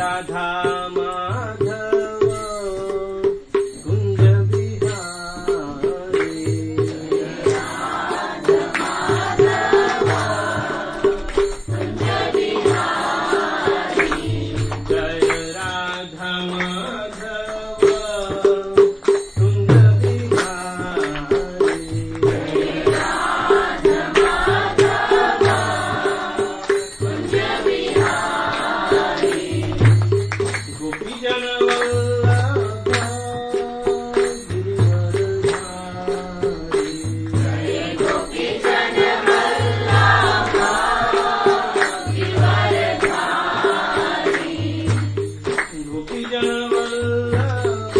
राधा माधव कुंज बिहारी। जय राधा माधव कुंज बिहारी। गोपीजन वल्लभ गिरिवरधारी। गोपीजन वल्लभ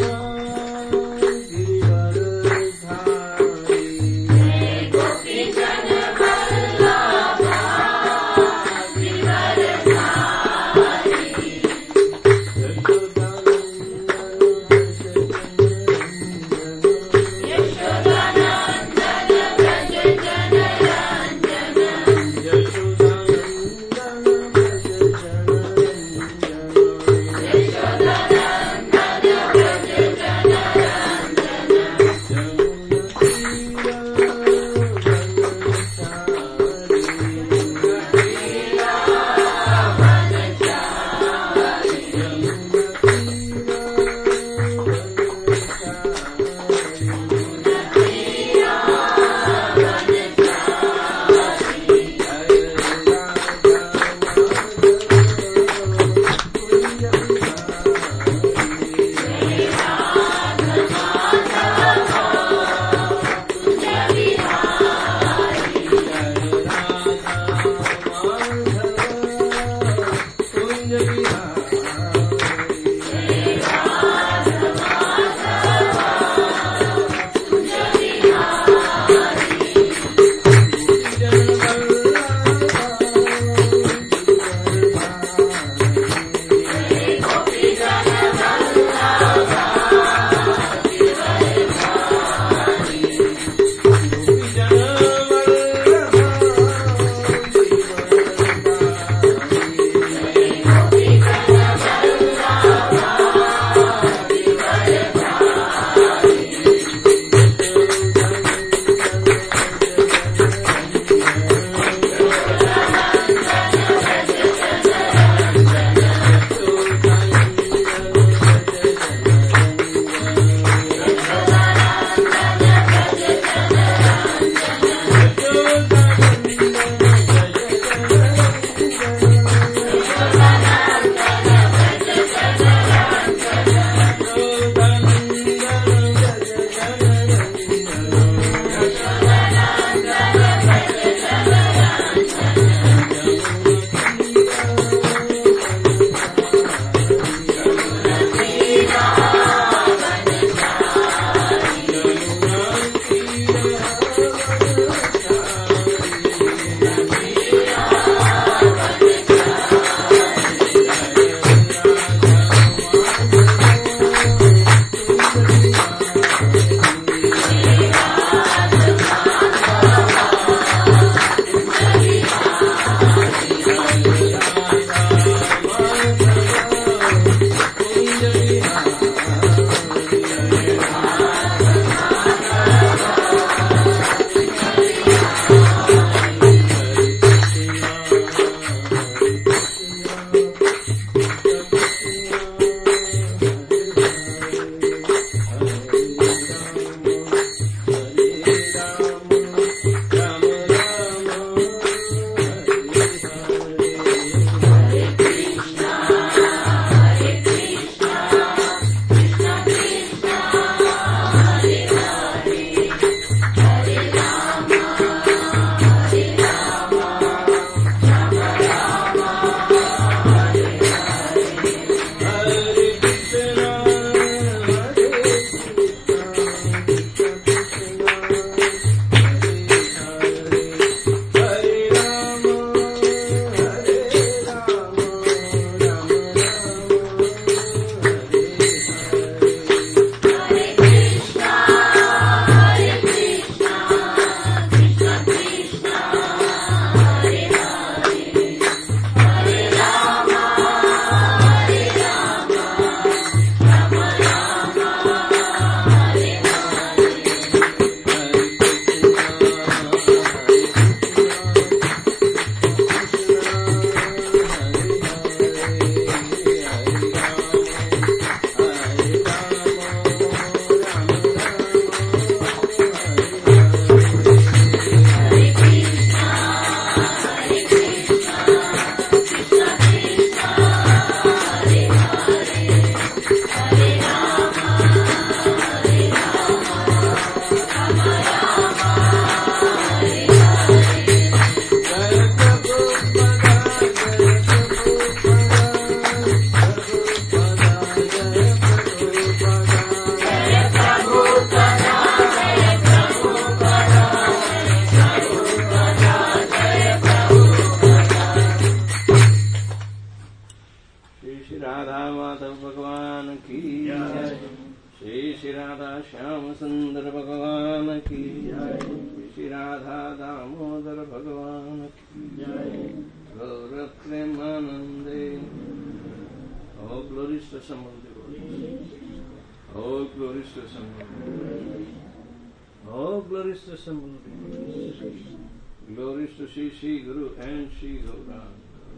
श्री राधा माधव भगवान की जय। श्री श्री राधा श्याम सुंदर भगवान की जय। श्री राधा दामोदर भगवान की जय। गौर प्रेमानंदे। Oh, glories to some of the world. Oh, glories to some of the world. Oh, glories to some of the world. Glories to Shri Guru and Shri Gauranga.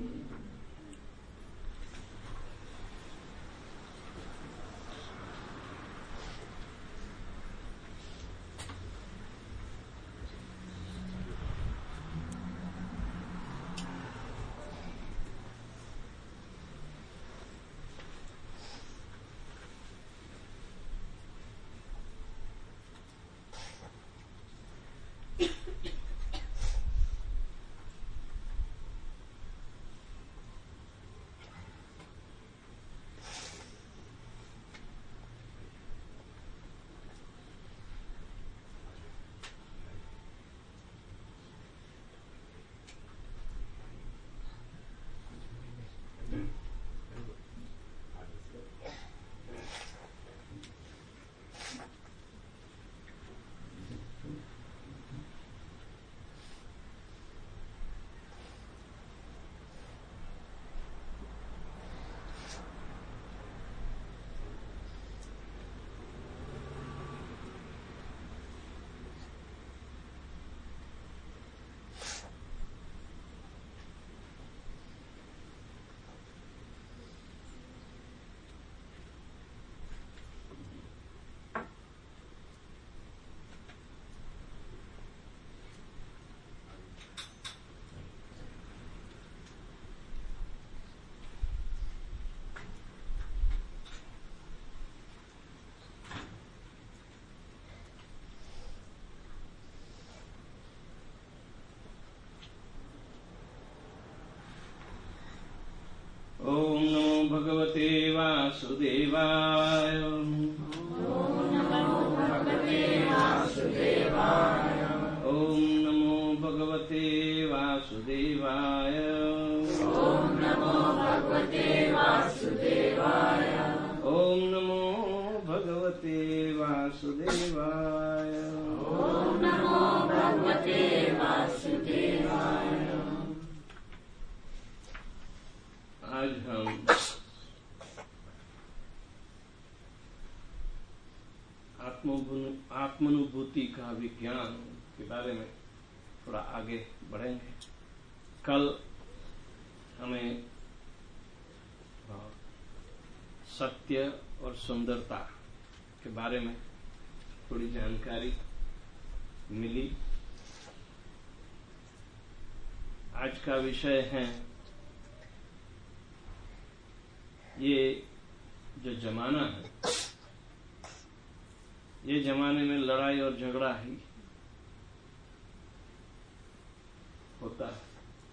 ओम नमो भगवते वासुदेवाय। ओम नमो भगवते वासुदेवाय। ओम नमो भगवते वासुदेवाय। ओम नमो भगवते वासुदेवाय। ओम नमो भगवते वासुदेवाय। ओम नमो भगवते वासुदेवाय। आज हम आत्मानुभूति का विज्ञान के बारे में थोड़ा आगे बढ़ेंगे। कल हमें सत्य और सुंदरता के बारे में थोड़ी जानकारी मिली। आज का विषय है ये जो जमाना है, ये जमाने में लड़ाई और झगड़ा ही होता है।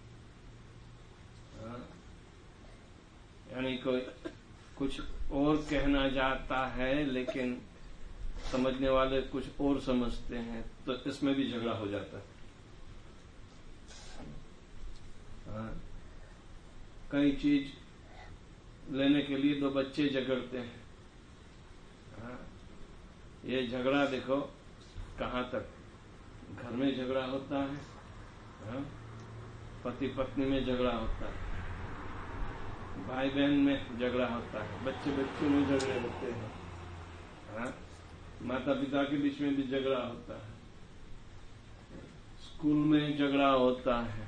यानी कोई कुछ और कहना चाहता है लेकिन समझने वाले कुछ और समझते हैं, तो इसमें भी झगड़ा हो जाता है। कई चीज लेने के लिए दो बच्चे झगड़ते हैं। ये झगड़ा देखो कहाँ तक, घर में झगड़ा होता है, पति पत्नी में झगड़ा होता है, भाई बहन में झगड़ा होता है, बच्चे बच्चों में झगड़े होते हैं, माता पिता के बीच में भी झगड़ा होता है, स्कूल में झगड़ा होता है,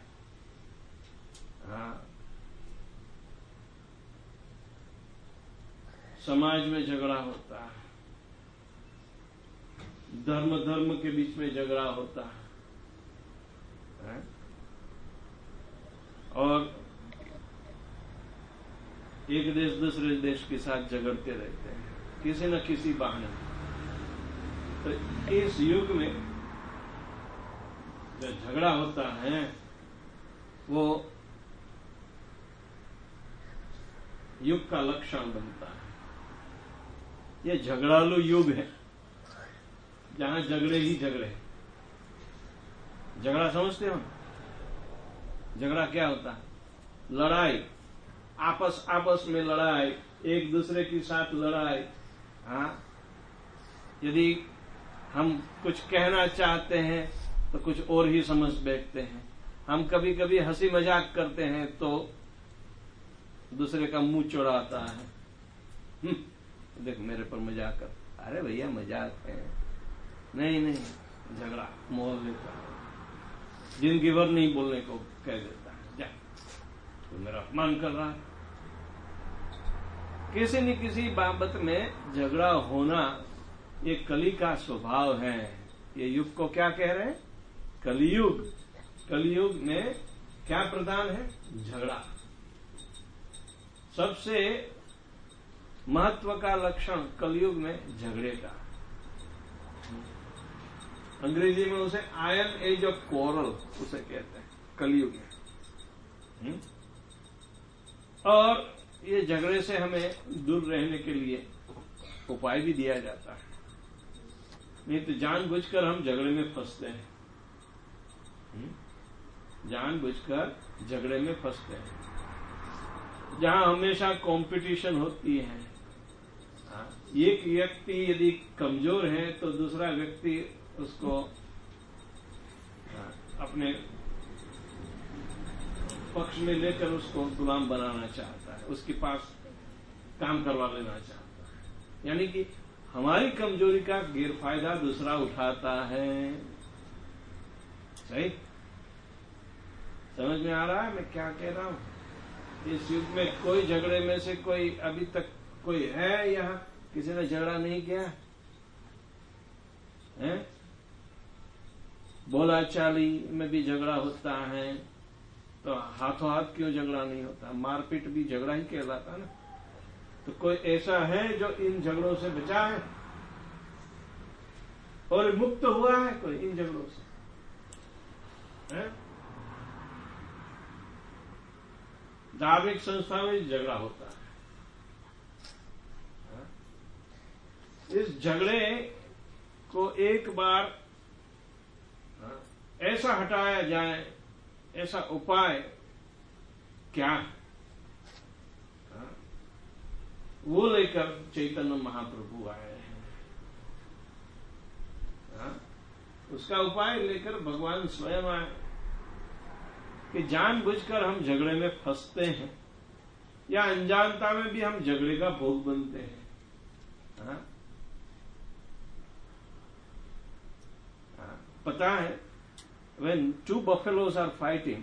समाज में झगड़ा होता है, धर्म के बीच में झगड़ा होता है, और एक देश दूसरे देश के साथ झगड़ते रहते हैं किसी न किसी बहाने। तो इस युग में जो झगड़ा होता है वो युग का लक्षण बनता है। ये झगड़ालू युग है जहां झगड़े ही झगड़े। झगड़ा समझते हो? झगड़ा क्या होता है? लड़ाई आपस में लड़ाई, एक दूसरे के साथ लड़ाई। हाँ, यदि हम कुछ कहना चाहते हैं तो कुछ और ही समझ बैठते हैं। हम कभी कभी हंसी मजाक करते हैं तो दूसरे का मुंह चौड़ाता है। देख मेरे पर मजाक कर, अरे भैया मजाक है, नहीं झगड़ा मोल लेता है, जिंदगी भर नहीं बोलने को कह देता है, जा तो मेरा अपमान कर रहा है। किसी न किसी बाबत में झगड़ा होना ये कली का स्वभाव है। ये युग को क्या कह रहे हैं? कलियुग। कलियुग में क्या प्रधान है? झगड़ा। सबसे महत्व का लक्षण कलियुग में झगड़े का। अंग्रेजी में उसे आयरन एज ऑफ कोरल उसे कहते हैं कलियुग में। और ये झगड़े से हमें दूर रहने के लिए उपाय भी दिया जाता है, नहीं तो जानबूझकर हम झगड़े में फंसते हैं। जानबूझकर झगड़े में फंसते हैं जहां हमेशा कंपटीशन होती है। एक व्यक्ति यदि कमजोर है तो दूसरा व्यक्ति उसको अपने पक्ष में लेकर उसको गुलाम बनाना चाहता है, उसके पास काम करवा लेना चाहता है। यानी कि हमारी कमजोरी का गैरफायदा दूसरा उठाता है। सही समझ में आ रहा है मैं क्या कह रहा हूं? इस युग में कोई झगड़े में से कोई अभी तक कोई है यहाँ किसी ने झगड़ा नहीं किया है? बोला चाली में भी झगड़ा होता है, तो हाथों हाथ क्यों झगड़ा नहीं होता? मारपीट भी झगड़ा ही कहलाता ना। तो कोई ऐसा है जो इन झगड़ों से बचा है और मुक्त हुआ है कोई इन झगड़ों से? धार्मिक संस्था में झगड़ा होता है। इस झगड़े को एक बार ऐसा हटाया जाए, ऐसा उपाय क्या है? वो लेकर चैतन्य महाप्रभु आए हैं। उसका उपाय लेकर भगवान स्वयं आए कि जानबूझकर हम झगड़े में फंसते हैं या अनजानता में भी हम झगड़े का भोग बनते हैं। पता है, when two buffaloes are fighting,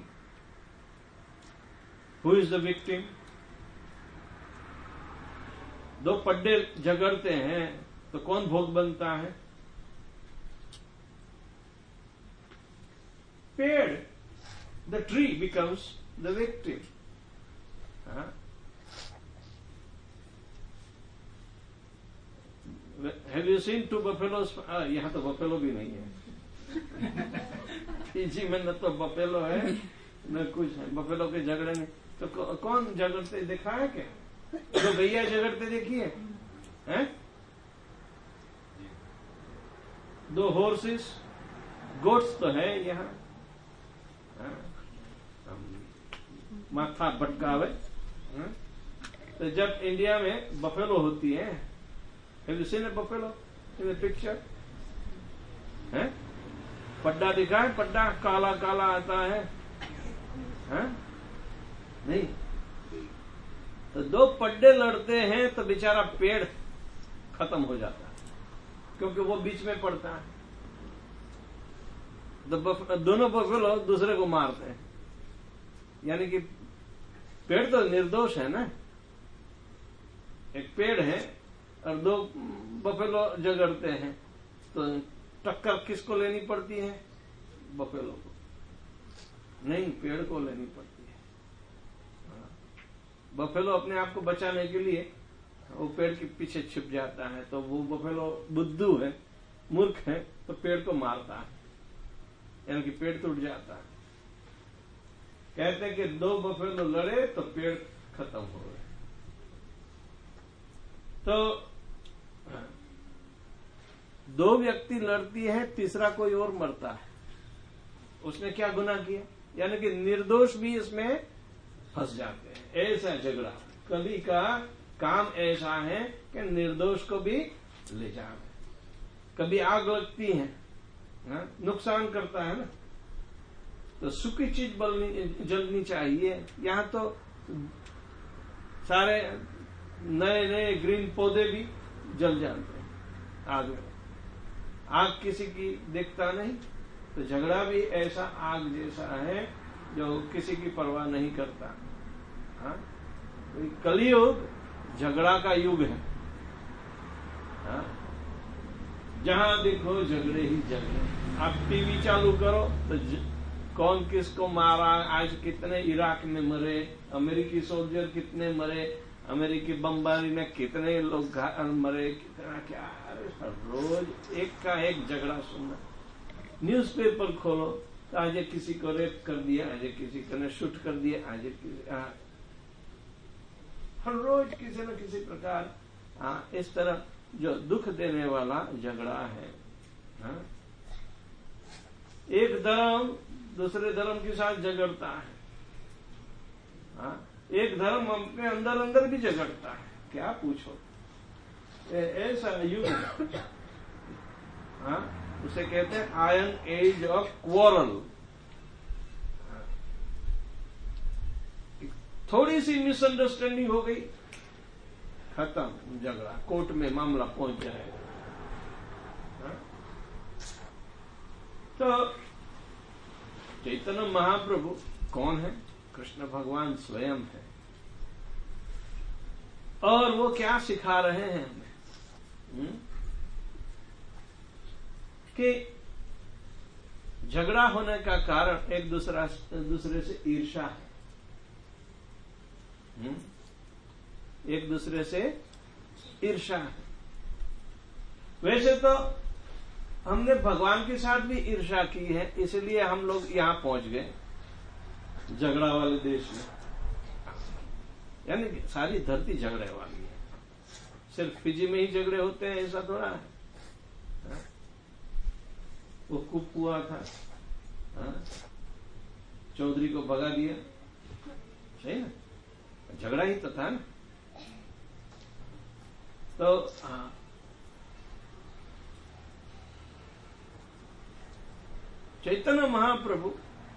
who is the victim? दो पड्डे झगड़ते हैं तो कौन भोग बनता है? पेड़, the tree becomes the victim. Have you seen two buffaloes? यहाँ तो बफेलो भी नहीं है। फीजी में न तो बफेलो है न कुछ है। बफेलो के झगड़े में तो कौन झगड़ते देखा है क्या? तो भैया झगड़ते देखिए हैं? दो हॉर्सेस, गोट्स तो है यहाँ। माथा भटकावे। तो जब इंडिया में बफेलो होती है, have you seen a buffalo in the picture? हैं? पड्डा दिखा है? पड्डा काला काला आता है, हैं? नहीं। तो दो पड्डे लड़ते हैं तो बेचारा पेड़ खत्म हो जाता है क्योंकि वो बीच में पड़ता है। तो दोनों बफेलो दूसरे को मारते हैं। यानी कि पेड़ तो निर्दोष है ना। एक पेड़ है और दो बफेलो झगड़ते हैं तो टक्कर किसको लेनी पड़ती है? बफेलो को, नहीं पेड़ को लेनी पड़ती है। बफेलो अपने आप को बचाने के लिए वो पेड़ के पीछे छिप जाता है, तो वो बफेलो बुद्धू है, मूर्ख है, तो पेड़ को मारता है, यानी कि पेड़ टूट जाता है। कहते हैं कि दो बफेलो लड़े तो पेड़ खत्म हो गए। तो दो व्यक्ति लड़ती है, तीसरा कोई और मरता है। उसने क्या गुनाह किया? यानी कि निर्दोष भी इसमें फंस जाते हैं। ऐसा झगड़ा कभी का काम ऐसा है कि निर्दोष को भी ले जाए। कभी आग लगती है, नुकसान करता है ना, तो सूखी चीज जलनी चाहिए। यहाँ तो सारे नए नए ग्रीन पौधे भी जल जाते हैं आग में। आग किसी की देखता नहीं, तो झगड़ा भी ऐसा आग जैसा है जो किसी की परवाह नहीं करता। हाँ, कलयुग झगड़ा का युग है। हाँ? जहां देखो झगड़े ही झगड़े। आप टीवी चालू करो तो कौन किसको मारा, आज कितने इराक में मरे, अमेरिकी सोल्जर कितने मरे, अमेरिकी बमबारी में कितने लोग मरे, कितना क्या। रोज एक का एक झगड़ा सुनना। न्यूज़पेपर खोलो तो आज किसी को रेप कर दिया, आज किसी को ने शूट कर दिया, आज किसी हर रोज किसी न किसी प्रकार इस तरह जो दुख देने वाला झगड़ा है। एक धर्म दूसरे धर्म के साथ झगड़ता है। एक धर्म अपने अंदर अंदर भी झगड़ता है। क्या पूछो, ऐसा युग है। उसे कहते हैं आयरन एज ऑफ क्वारल। थोड़ी सी मिसअंडरस्टैंडिंग हो गई, खत्म झगड़ा, कोर्ट में मामला पहुंच जाएगा। तो चैतन्य महाप्रभु कौन है? कृष्ण भगवान स्वयं है। और वो क्या सिखा रहे हैं हमें? कि झगड़ा होने का कारण एक दूसरे से ईर्ष्या है। एक दूसरे से ईर्ष्या है। वैसे तो हमने भगवान के साथ भी ईर्ष्या की है, इसलिए हम लोग यहां पहुंच गए झगड़ा वाले देश में। यानी सारी धरती झगड़े वाली है। सिर्फ फिजी में ही झगड़े होते हैं ऐसा थोड़ा है। वो कूप हुआ था, चौधरी को भगा दिया, सही ना, झगड़ा ही तो था ना। तो चैतन्य महाप्रभु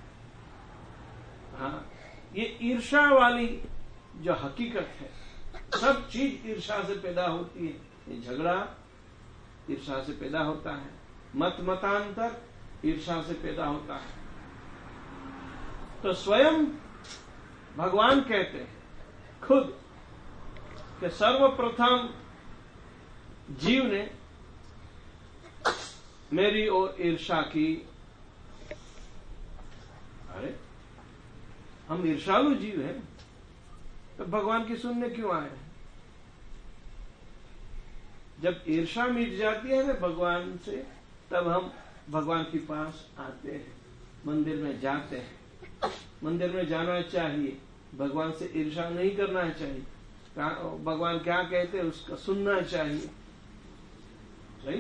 ये ईर्ष्या वाली जो हकीकत है, सब चीज ईर्ष्या से पैदा होती है। ये झगड़ा ईर्ष्या से पैदा होता है, मतांतर ईर्ष्या से पैदा होता है। तो स्वयं भगवान कहते हैं खुद कि सर्वप्रथम जीव ने मेरी ओर ईर्ष्या की। अरे हम ईर्ष्यालु जीव हैं, तो भगवान की सुनने क्यों आए? जब ईर्ष्या मिट जाती है ना भगवान से, तब हम भगवान के पास आते हैं, मंदिर में जाते हैं। मंदिर में जाना चाहिए, भगवान से ईर्ष्या नहीं करना चाहिए। भगवान क्या कहते हैं उसका सुनना चाहिए, सही।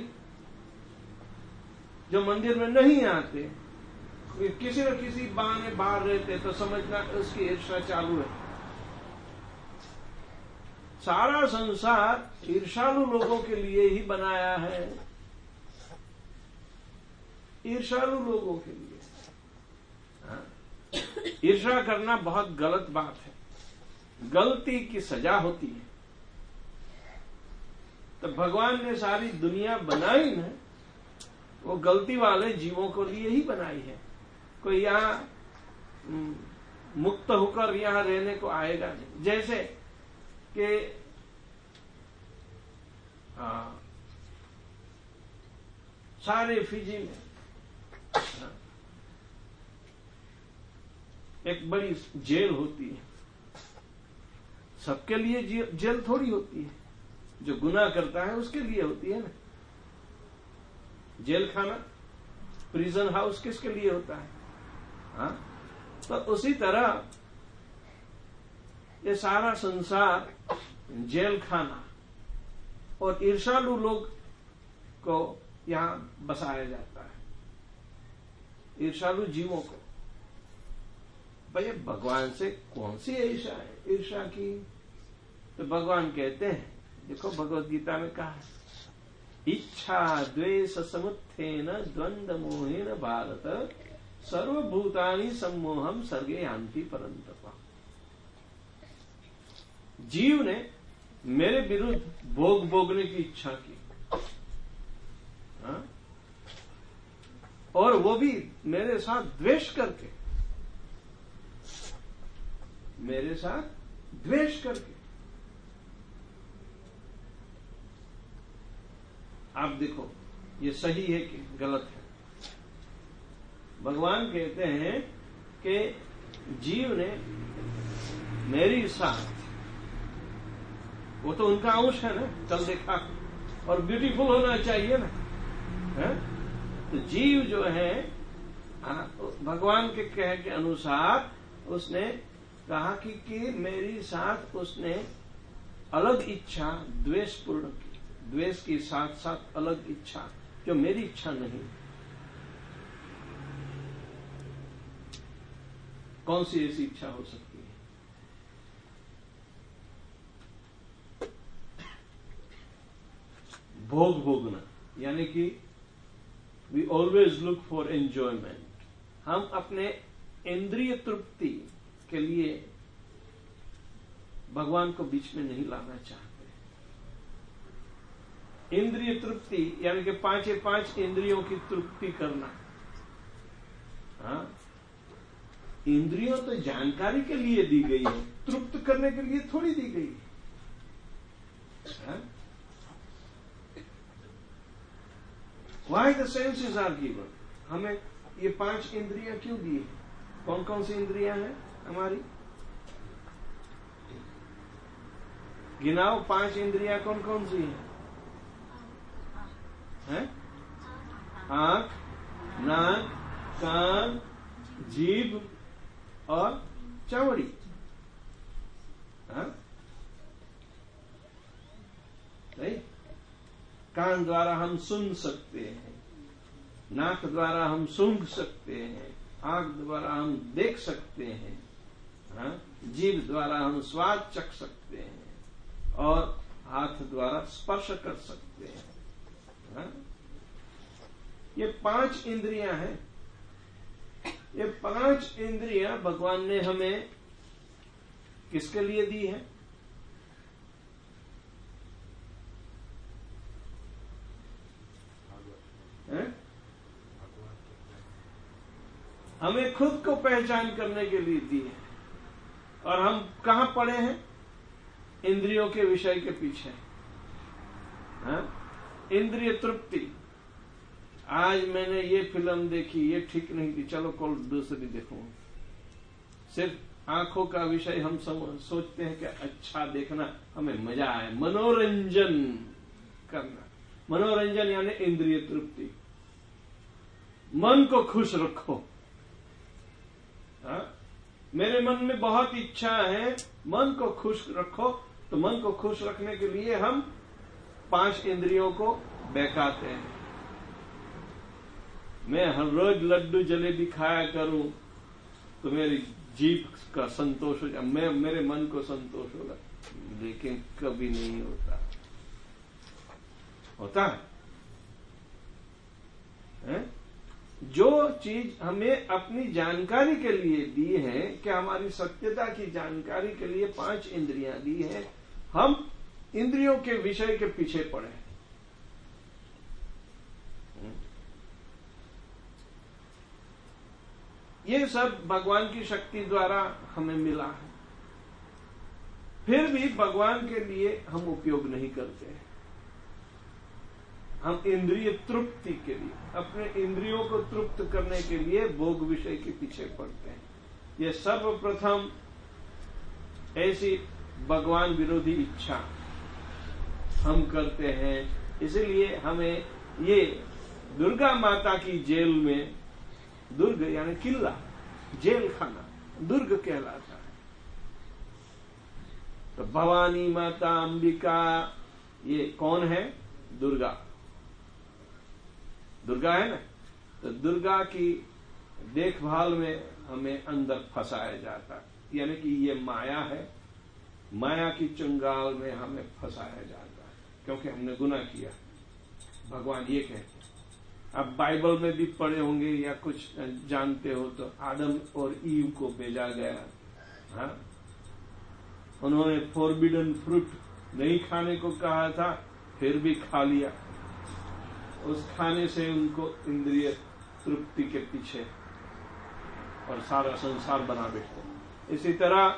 जो मंदिर में नहीं आते, किसी न किसी बहाने बाहर रहते, तो समझना उसकी ईर्ष्या चालू है। सारा संसार ईर्ष्यालु लोगों के लिए ही बनाया है, ईर्ष्यालु लोगों के लिए। ईर्ष्या करना बहुत गलत बात है, गलती की सजा होती है। तो भगवान ने सारी दुनिया बनाई ना, वो गलती वाले जीवों को लिए ही बनाई है। कोई यहाँ मुक्त होकर यहाँ रहने को आएगा नहीं। जैसे कि सारे फिजी में एक बड़ी जेल होती है। सबके लिए जेल थोड़ी होती है, जो गुनाह करता है उसके लिए होती है ना। जेल खाना, प्रिजन हाउस किसके लिए होता है? तो उसी तरह ये सारा संसार जेल खाना, और ईर्ष्यालु लोग को यहां बसाया जाता है, ईर्ष्यालु जीवों को। भाई भगवान से कौन सी ईर्षा की? तो भगवान कहते हैं, देखो भगवत गीता में कहा है, इच्छा द्वेष समुत्थेन द्वंद्व मोहेन भारत सर्वभूतानि सम्मोहम सर्गे यान्ति परन्तप। जीव ने मेरे विरुद्ध भोग भोगने की इच्छा की, और वो भी मेरे साथ द्वेष करके, मेरे साथ द्वेष करके। आप देखो ये सही है कि गलत है? भगवान कहते हैं कि जीव ने मेरी साथ, वो तो उनका अंश है ना, कल देखा, और ब्यूटीफुल होना चाहिए ना, है? तो जीव जो है भगवान के कहे के अनुसार उसने कहा कि मेरी साथ उसने अलग इच्छा द्वेषपूर्ण की, द्वेष के साथ साथ अलग इच्छा जो मेरी इच्छा नहीं। कौन सी ऐसी इच्छा हो सकती है? भोग भोगना, यानी कि we always look for enjoyment. हम अपने इंद्रिय तृप्ति के लिए भगवान को बीच में नहीं लाना चाहते। इंद्रिय तृप्ति यानी कि पांच इंद्रियों की तृप्ति करना। इंद्रियों तो जानकारी के लिए दी गई है, तृप्त करने के लिए थोड़ी दी गई है। Why the senses are given? हमें ये 5 इंद्रियां क्यों दी है? कौन कौन सी इंद्रियां हैं हमारी? गिनाओ 5 इंद्रियां कौन कौन सी हैं? आंख, नाक, कान, जीभ और चमड़ी। नहीं? कान द्वारा हम सुन सकते हैं, नाक द्वारा हम सूंघ सकते हैं, आंख द्वारा हम देख सकते हैं, जीभ द्वारा हम स्वाद चख सकते हैं और हाथ द्वारा स्पर्श कर सकते हैं। ये 5 इंद्रियां हैं। ये 5 इंद्रियां भगवान ने हमें किसके लिए दी है? हमें खुद को पहचान करने के लिए दी है। और हम कहां पड़े हैं? इंद्रियों के विषय के पीछे। इंद्रिय तृप्ति। आज मैंने ये फिल्म देखी, ये ठीक नहीं थी, चलो कल दूसरी देखूं। सिर्फ आंखों का विषय हम सोचते हैं कि अच्छा देखना, हमें मजा आए, मनोरंजन करना। मनोरंजन यानी इंद्रिय तृप्ति। मन को खुश रखो। मेरे मन में बहुत इच्छा है, मन को खुश रखो। तो मन को खुश रखने के लिए हम 5 इंद्रियों को बहकाते हैं। मैं हर रोज लड्डू जलेबी खाया करूं तो मेरी जीभ का संतोष हो जाए, मेरे मन को संतोष होगा। लेकिन कभी नहीं होता है? जो चीज हमें अपनी जानकारी के लिए दी है, कि हमारी सत्यता की जानकारी के लिए 5 इंद्रियां दी है, हम इंद्रियों के विषय के पीछे पड़े। ये सब भगवान की शक्ति द्वारा हमें मिला है। फिर भी भगवान के लिए हम उपयोग नहीं करते हैं। हम इंद्रिय तृप्ति के लिए, अपने इंद्रियों को तृप्त करने के लिए भोग विषय के पीछे पड़ते हैं। ये सर्वप्रथम ऐसी भगवान विरोधी इच्छा हम करते हैं। इसीलिए हमें ये दुर्गा माता की जेल में, दुर्ग यानी किला, जेल खाना दुर्ग कहलाता है। तो भवानी माता, अंबिका, ये कौन है? दुर्गा। दुर्गा है ना। तो दुर्गा की देखभाल में हमें अंदर फंसाया जाता है, यानी कि ये माया है, माया की चंगाल में हमें फंसाया जाता है क्योंकि हमने गुनाह किया। भगवान ये कहते हैं, आप बाइबल में भी पढ़े होंगे या कुछ जानते हो तो आदम और ईव को भेजा गया, हाँ, उन्होंने फॉरबिडन फ्रूट नहीं खाने को कहा था, फिर भी खा लिया। उस खाने से उनको इंद्रिय तृप्ति के पीछे और सारा संसार बना बैठते। इसी तरह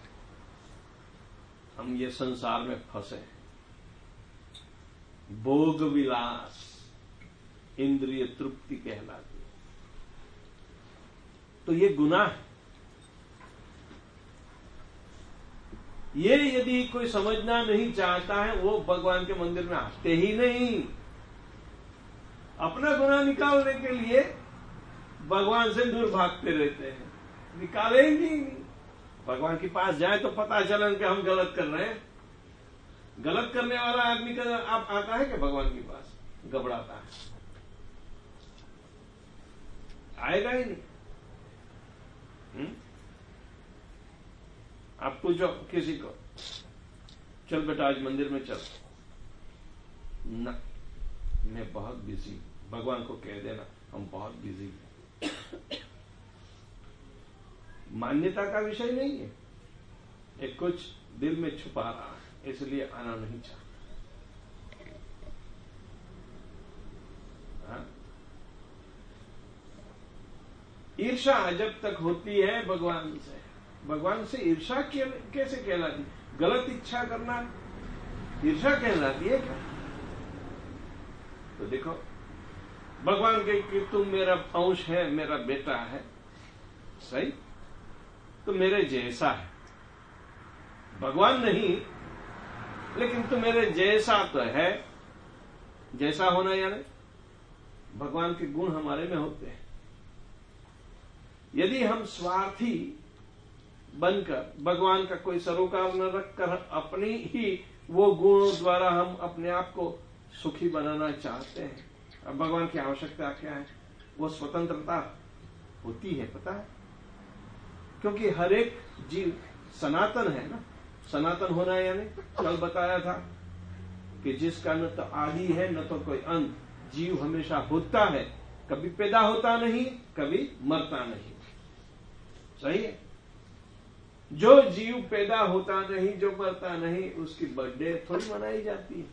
हम ये संसार में फंसे, भोग विलास इंद्रिय तृप्ति कहलाती है, तो ये गुनाह है। ये यदि कोई समझना नहीं चाहता है वो भगवान के मंदिर में आते ही नहीं। अपना गुनाह निकालने के लिए भगवान से दूर भागते रहते हैं, निकालेंगे ही नहीं। भगवान के पास जाए तो पता चले कि हम गलत कर रहे हैं। गलत करने वाला आदमी का आप आता है कि भगवान के पास घबराता है, आएगा ही नहीं। आप पूछो किसी को, चल बेटा आज मंदिर में चल, ना मैं बहुत बिजी, भगवान को कह देना हम बहुत बिजी हैं। मान्यता का विषय नहीं है, एक कुछ दिल में छुपा रहा है इसलिए आना नहीं चाहता। ईर्षा जब तक होती है भगवान से ईर्षा कैसे कहलाती? गलत इच्छा करना ईर्षा कहलाती है क्या? तो देखो भगवान कहे कि तुम मेरा अंश है, मेरा बेटा है, सही, तो मेरे जैसा है। भगवान नहीं लेकिन तू मेरे जैसा तो है। जैसा होना यानी भगवान के गुण हमारे में होते हैं। यदि हम स्वार्थी बनकर भगवान का कोई सरोकार न रखकर अपनी ही वो गुणों द्वारा हम अपने आप को सुखी बनाना चाहते हैं, अब भगवान की आवश्यकता क्या है? वो स्वतंत्रता होती है, पता है, क्योंकि हर एक जीव सनातन है ना। सनातन होना यानी कल बताया था कि जिसका न तो आदि है न तो कोई अंत। जीव हमेशा होता है, कभी पैदा होता नहीं, कभी मरता नहीं, सही है। जो जीव पैदा होता नहीं, जो मरता नहीं, उसकी बर्थडे थोड़ी मनाई जाती है,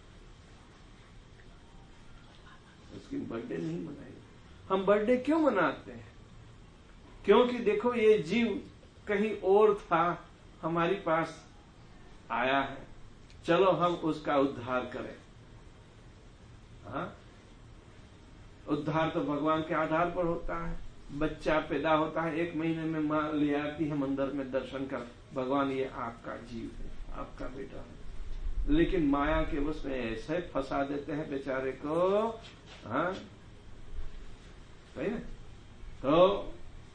उसकी बर्थडे नहीं मनाई। हम बर्थडे क्यों मनाते हैं? क्योंकि देखो ये जीव कहीं और था, हमारे पास आया है, चलो हम उसका उद्धार करें। हाँ, उद्धार तो भगवान के आधार पर होता है। बच्चा पैदा होता है, 1 महीने में मां ले आती है मंदिर में दर्शन कर, भगवान ये आपका जीव है, आपका बेटा है। लेकिन माया के उसमें ऐसे फंसा देते हैं बेचारे को, हाँ सही ना। तो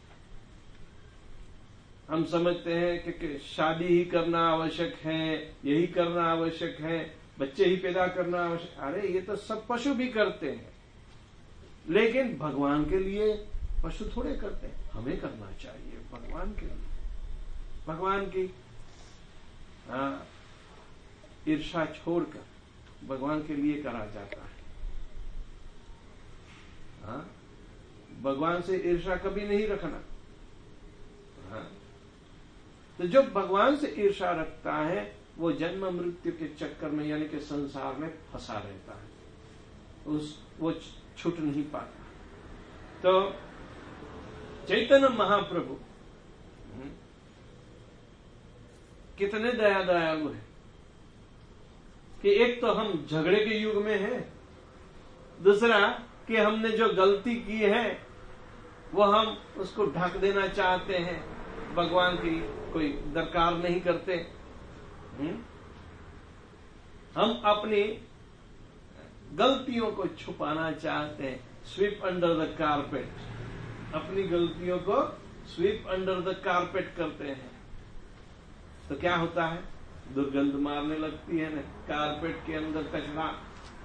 हम समझते हैं कि शादी ही करना आवश्यक है, यही करना आवश्यक है, बच्चे ही पैदा करना आवश्यक। अरे ये तो सब पशु भी करते हैं, लेकिन भगवान के लिए पशु थोड़े करते हैं, हमें करना चाहिए भगवान के लिए। भगवान की ईर्षा छोड़कर भगवान के लिए करा जाता है। हाँ, भगवान से ईर्षा कभी नहीं रखना। हाँ, तो जो भगवान से ईर्षा रखता है वो जन्म मृत्यु के चक्कर में यानी कि संसार में फंसा रहता है, वो छूट नहीं पाता। तो चैतन्य महाप्रभु कितने दयालु है कि एक तो हम झगड़े के युग में हैं, दूसरा कि हमने जो गलती की है वो हम उसको ढक देना चाहते हैं, भगवान की कोई दरकार नहीं करते। हम अपनी गलतियों को छुपाना चाहते हैं, स्वीप अंडर द कारपेट, अपनी गलतियों को स्वीप अंडर द कारपेट करते हैं। तो क्या होता है? दुर्गंध मारने लगती है ना। कारपेट के अंदर कचरा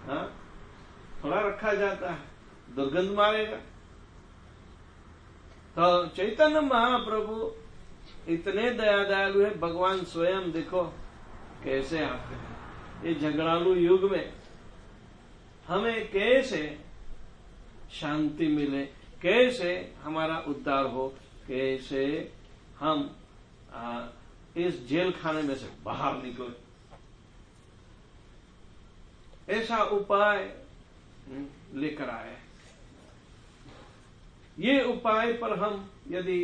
थोड़ा रखा जाता है, दुर्गंध मारेगा। तो चैतन्य महाप्रभु इतने दया दयालु है, भगवान स्वयं देखो कैसे आते हैं। ये झगड़ालू युग में हमें कैसे शांति मिले, कैसे हमारा उद्धार हो, कैसे हम इस जेल खाने में से बाहर निकले, ऐसा उपाय लेकर आए। ये उपाय पर हम यदि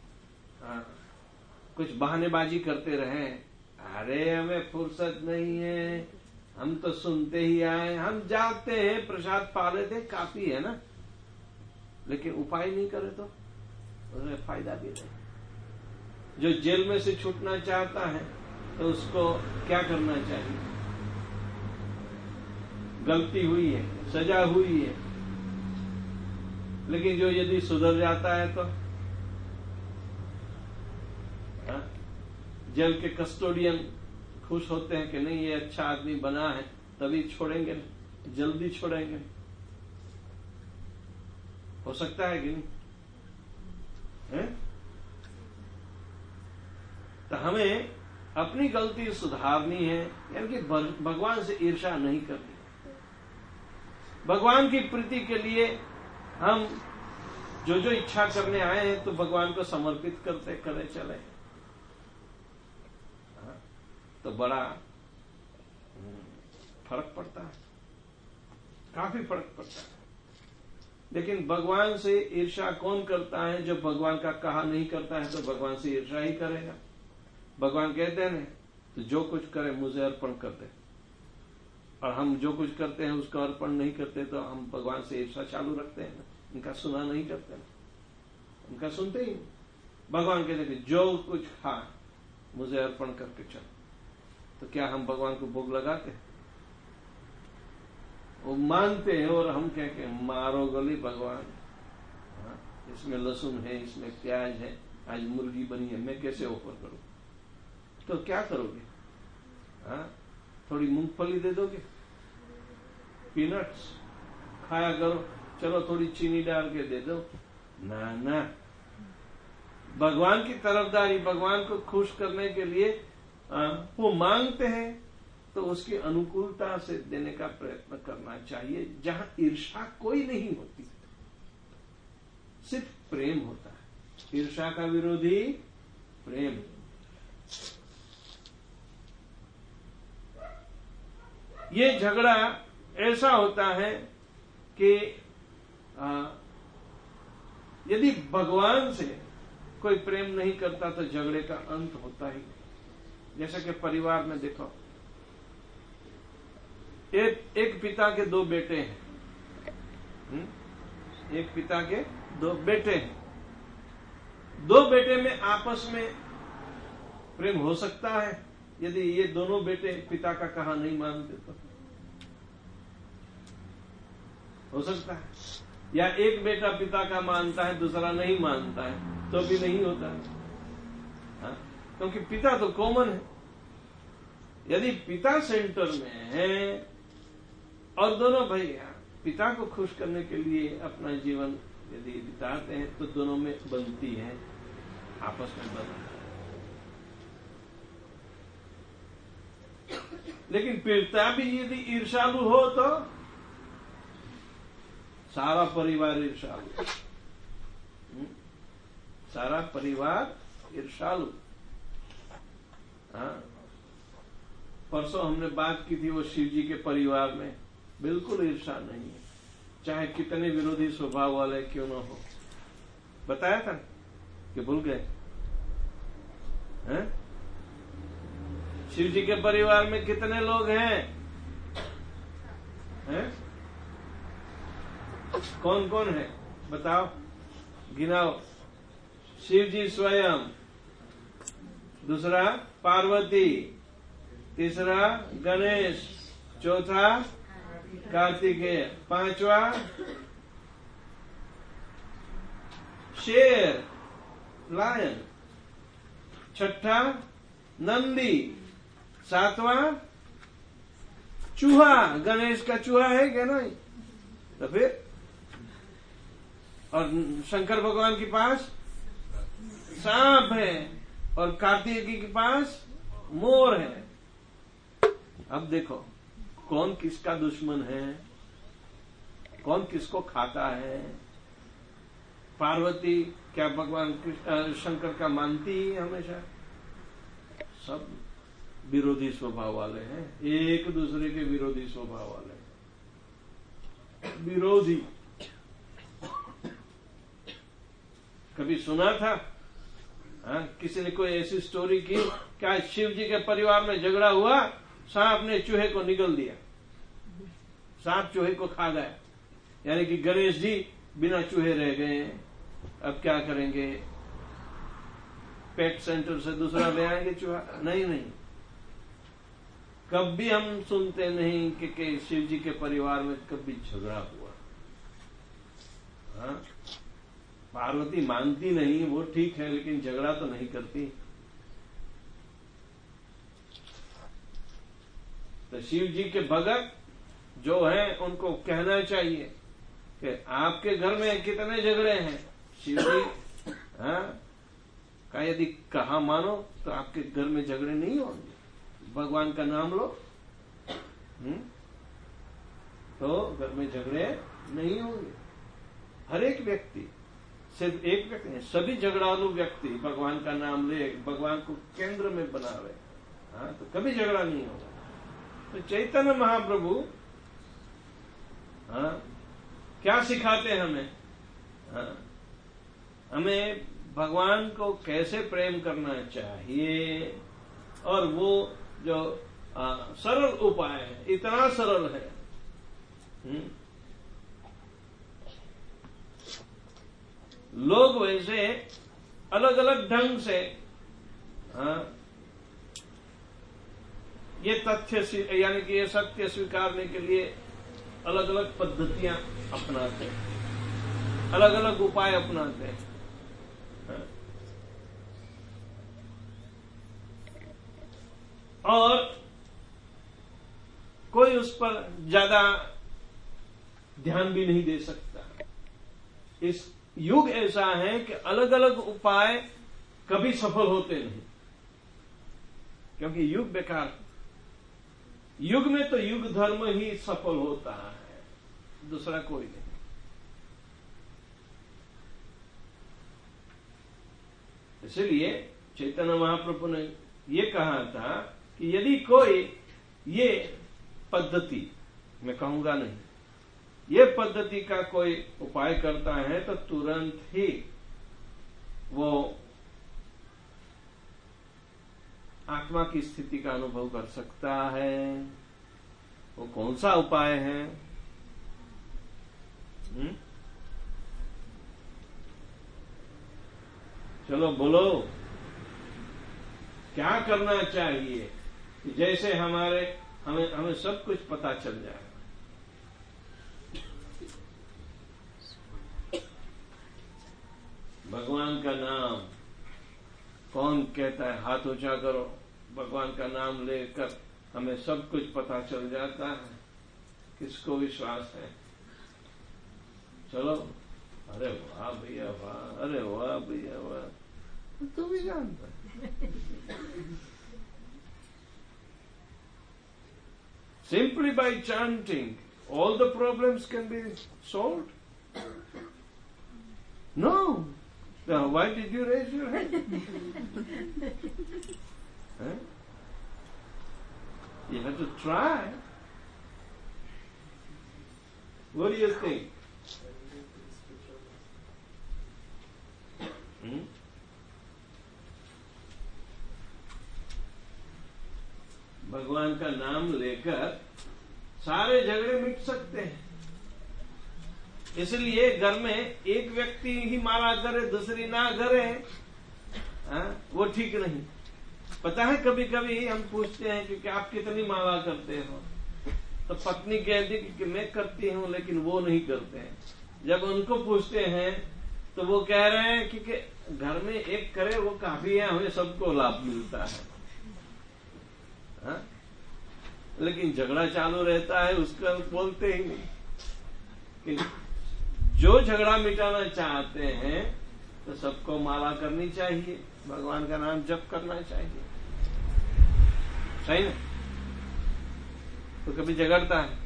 कुछ बहानेबाजी करते रहें, अरे हमें फुर्सत नहीं है, हम तो सुनते ही आए, हम जाते हैं, प्रसाद पा लेते, काफी है ना, लेकिन उपाय नहीं करे तो उसमें फायदा भी नहीं। जो जेल में से छूटना चाहता है तो उसको क्या करना चाहिए? गलती हुई है, सजा हुई है, लेकिन जो यदि सुधर जाता है तो जेल के कस्टोडियन खुश होते हैं कि नहीं ये अच्छा आदमी बना है, तभी छोड़ेंगे, जल्दी छोड़ेंगे। हो सकता है कि नहीं है? तो हमें अपनी गलती सुधारनी है, यानी कि भगवान से ईर्ष्या नहीं करनी। भगवान की प्रीति के लिए हम जो जो इच्छा करने आए हैं तो भगवान को समर्पित करते करे चले, तो बड़ा फर्क पड़ता है, काफी फर्क पड़ता है। लेकिन भगवान से ईर्ष्या कौन करता है? जो भगवान का कहा नहीं करता है तो भगवान से ईर्ष्या ही करेगा। भगवान कहते हैं ना, तो जो कुछ करे मुझे अर्पण कर दे, और हम जो कुछ करते हैं उसका अर्पण नहीं करते तो हम भगवान से ईर्ष्या चालू रखते हैं ना, उनका सुना नहीं करते ना, उनका सुनते ही। भगवान कहते हैं कि जो कुछ खा मुझे अर्पण करके चल, तो क्या हम भगवान को भोग लगाते? वो मानते हैं और हम क्या कहें, मारो गली भगवान, इसमें लहसुन है, इसमें प्याज है, आज मुर्गी बनी है, मैं कैसे ऑफर करूं? तो क्या करोगे? थोड़ी मूंगफली दे दोगे, पीनट्स खाया करो, चलो थोड़ी चीनी डाल के दे दो, ना ना। भगवान की तरफदारी, भगवान को खुश करने के लिए वो मांगते हैं तो उसकी अनुकूलता से देने का प्रयत्न करना चाहिए, जहां ईर्ष्या कोई नहीं होती, सिर्फ प्रेम होता है। ईर्ष्या का विरोधी प्रेम। ये झगड़ा ऐसा होता है कि यदि भगवान से कोई प्रेम नहीं करता तो झगड़े का अंत होता ही नहीं। जैसा कि परिवार में देखो, एक पिता के दो बेटे हैं, एक पिता के दो बेटे हैं, दो बेटे में आपस में प्रेम हो सकता है यदि ये दोनों बेटे पिता का कहा नहीं मानते तो हो सकता है, या एक बेटा पिता का मानता है दूसरा नहीं मानता है तो भी नहीं होता है, क्योंकि पिता तो कॉमन है। यदि पिता सेंटर में है और दोनों भाई पिता को खुश करने के लिए अपना जीवन यदि बिताते हैं तो दोनों में बनती है, आपस में बनती है। लेकिन पिता भी यदि ईर्ष्यालु हो तो सारा परिवार ईर्ष्यालु, सारा परिवार ईर्ष्यालु। परसों हमने बात की थी वो शिव जी के परिवार में बिल्कुल ईर्ष्या नहीं है, चाहे कितने विरोधी स्वभाव वाले क्यों न हो। बताया था कि भूल गए? शिव जी के परिवार में कितने लोग हैं? कौन कौन है बताओ, गिनाओ। शिव जी स्वयं, दूसरा पार्वती, तीसरा गणेश, चौथा कार्तिकेय, पांचवा शेर लायन, छठा नंदी, सातवां चूहा। गणेश का चूहा है क्या? नहीं। तो फिर और शंकर भगवान के पास सांप है और कार्तिकेय के पास मोर है। अब देखो कौन किसका दुश्मन है, कौन किसको खाता है। पार्वती क्या भगवान शंकर का मानती है? हमेशा सब विरोधी स्वभाव वाले हैं, एक दूसरे के विरोधी स्वभाव वाले हैं। विरोधी कभी सुना था? किसी ने कोई ऐसी स्टोरी की? क्या शिव जी के परिवार में झगड़ा हुआ, सांप ने चूहे को निगल दिया, सांप चूहे को खा गया, यानी कि गणेश जी बिना चूहे रह गए। अब क्या करेंगे? पेट सेंटर से दूसरा ले आएंगे चूहा? नहीं नहीं, कभी हम सुनते नहीं कि शिव जी के परिवार में कभी झगड़ा हुआ। हाँ? पार्वती मानती नहीं, वो ठीक है, लेकिन झगड़ा तो नहीं करती। तो शिव जी के भगत जो हैं उनको कहना चाहिए कि आपके घर में कितने झगड़े हैं। शिव जी का यदि कहा मानो तो आपके घर में झगड़े नहीं होंगे। भगवान का नाम लो तो घर में झगड़े नहीं होंगे। हर एक व्यक्ति, सिर्फ एक व्यक्ति नहीं, सभी झगड़ालू व्यक्ति भगवान का नाम ले, भगवान को केंद्र में बनावे, तो कभी झगड़ा नहीं होगा। तो चैतन्य महाप्रभु क्या सिखाते हैं हमें? हमें भगवान को कैसे प्रेम करना चाहिए, और वो जो सरल उपाय है, इतना सरल है। लोग वैसे अलग अलग ढंग से ये तथ्य यानी कि ये सत्य स्वीकारने के लिए अलग अलग पद्धतियां अपनाते हैं, अलग अलग उपाय अपनाते हैं। और कोई उस पर ज्यादा ध्यान भी नहीं दे सकता। इस युग ऐसा है कि अलग अलग उपाय कभी सफल होते नहीं, क्योंकि युग बेकार। युग में तो युग धर्म ही सफल होता है, दूसरा कोई नहीं। इसलिए चैतन्य महाप्रभु ने ये कहा था कि यदि कोई ये पद्धति, मैं कहूंगा नहीं, ये पद्धति का कोई उपाय करता है तो तुरंत ही वो आत्मा की स्थिति का अनुभव कर सकता है। वो कौन सा उपाय है? चलो बोलो, क्या करना चाहिए कि जैसे हमें सब कुछ पता चल जाए। भगवान का नाम कौन कहता है? हाथ ऊंचा करो। भगवान का नाम लेकर हमें सब कुछ पता चल जाता है। किसको विश्वास है? चलो, अरे वाह भैया वाह, अरे वाह भैया वाह, तू भी जानता है। Simply by chanting, all the problems can be solved. No. Now, why did you raise your hand? Huh? You have to try. What do you think? भगवान का नाम लेकर सारे झगड़े मिट सकते हैं। इसलिए घर में एक व्यक्ति ही मारा करे, दूसरी ना करे, वो ठीक नहीं। पता है कभी कभी हम पूछते हैं कि आप कितनी माला करते हो, तो पत्नी कहती कि मैं करती हूँ, लेकिन वो नहीं करते हैं। जब उनको पूछते हैं तो वो कह रहे हैं कि घर में एक करे वो काफी है, हमें सबको लाभ मिलता है। लेकिन झगड़ा चालू रहता है, उसका बोलते ही नहीं। जो झगड़ा मिटाना चाहते हैं तो सबको माला करनी चाहिए, भगवान का नाम जप करना चाहिए, सही ना? तो कभी झगड़ता है,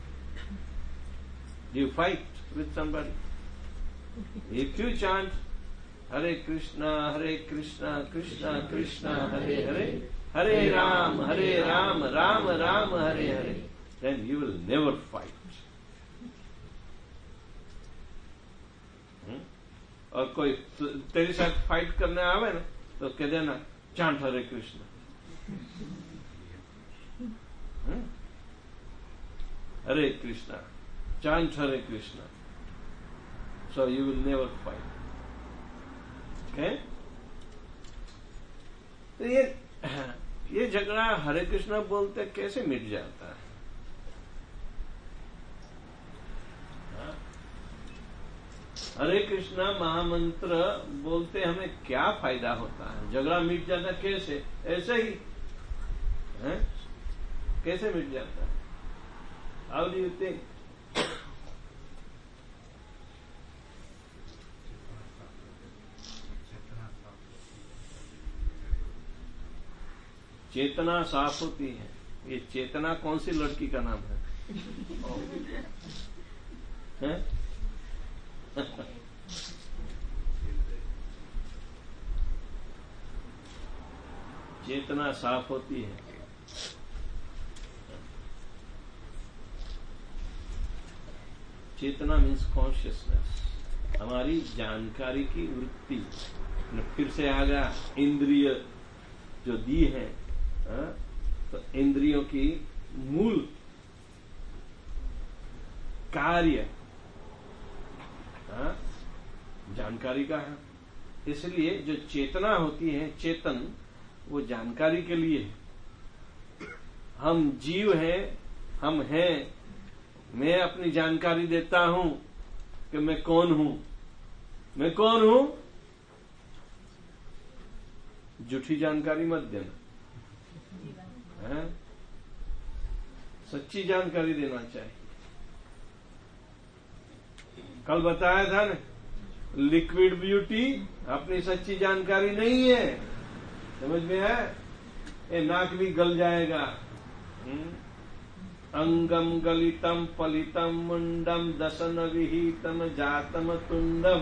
you fight with somebody. If you chant Hare Krishna Krishna Krishna Hare Hare, Hare Ram Ram Ram Hare Hare, then you will never fight. और कोई तेरे साथ फाइट करने आवे ना तो कह देना chant Hare Krishna, Hare Krishna, chant Hare Krishna, so you will never fight. Okay? तो ये झगड़ा हरे कृष्णा बोलते कैसे मिट जाता है? हरे कृष्णा महामंत्र बोलते हमें क्या फायदा होता है? झगड़ा मिट जाता कैसे? ऐसे ही है? कैसे मिट जाता है? How do you think? चेतना साफ होती है। ये चेतना कौन सी लड़की का नाम है? चेतना साफ होती है। चेतना मीन्स कॉन्शियसनेस, हमारी जानकारी की वृत्ति। फिर से आ गया इंद्रिय जो दी है, तो इंद्रियों की मूल कार्य जानकारी का है। इसलिए जो चेतना होती है, चेतन, वो जानकारी के लिए है। हम जीव हैं, हम हैं, मैं अपनी जानकारी देता हूं कि मैं कौन हूं। मैं कौन हूं? झूठी जानकारी मत देना, सच्ची जानकारी देना चाहिए। कल बताया था ना, लिक्विड ब्यूटी अपनी सच्ची जानकारी नहीं है, समझ में है? ये नाक भी गल जाएगा। अंगम गलितम पलितम मुंडम दसन विहितम जातम तुंडम।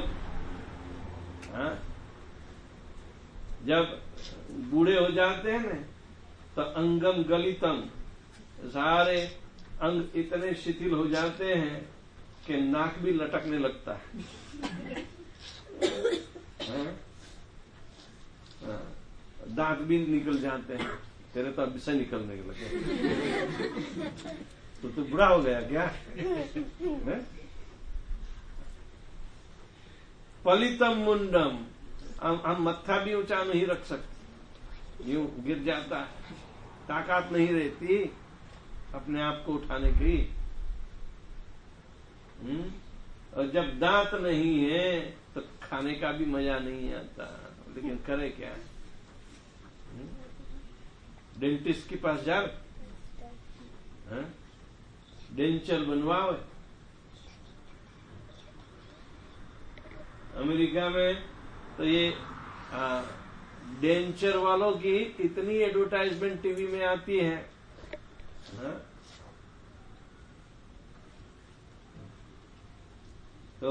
जब बूढ़े हो जाते हैं ना तो अंगम गलितम, सारे अंग इतने शिथिल हो जाते हैं कि नाक भी लटकने लगता है। दांत भी निकल जाते हैं। तेरे तो अभी से निकलने लगे। तो बुरा हो गया क्या? पलितम मुंडम, हम मत्था भी ऊंचा नहीं रख सकते, यूं गिर जाता है, ताकत नहीं रहती अपने आप को उठाने की। और जब दांत नहीं है तो खाने का भी मजा नहीं आता, लेकिन करे क्या? डेंटिस्ट के पास जा, डेंचर बनवाओ। अमेरिका में तो ये डेंचर वालों की इतनी एडवर्टाइजमेंट टीवी में आती है, तो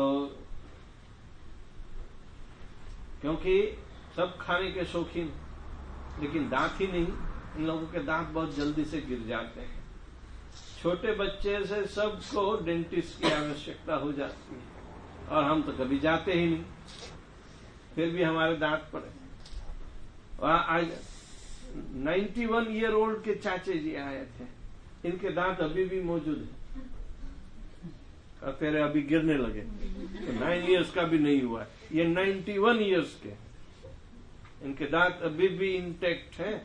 क्योंकि सब खाने के शौकीन, लेकिन दांत ही नहीं। इन लोगों के दांत बहुत जल्दी से गिर जाते हैं। छोटे बच्चे से सबको डेंटिस्ट की आवश्यकता हो जाती है, और हम तो कभी जाते ही नहीं, फिर भी हमारे दांत पड़े। आज 91 ईयर ओल्ड के चाचे जी आए थे, इनके दांत अभी भी मौजूद है, और तेरे अभी गिरने लगे। तो 9 इयर्स का भी नहीं हुआ, ये 91 इयर्स के, इनके दांत अभी भी इंटैक्ट है।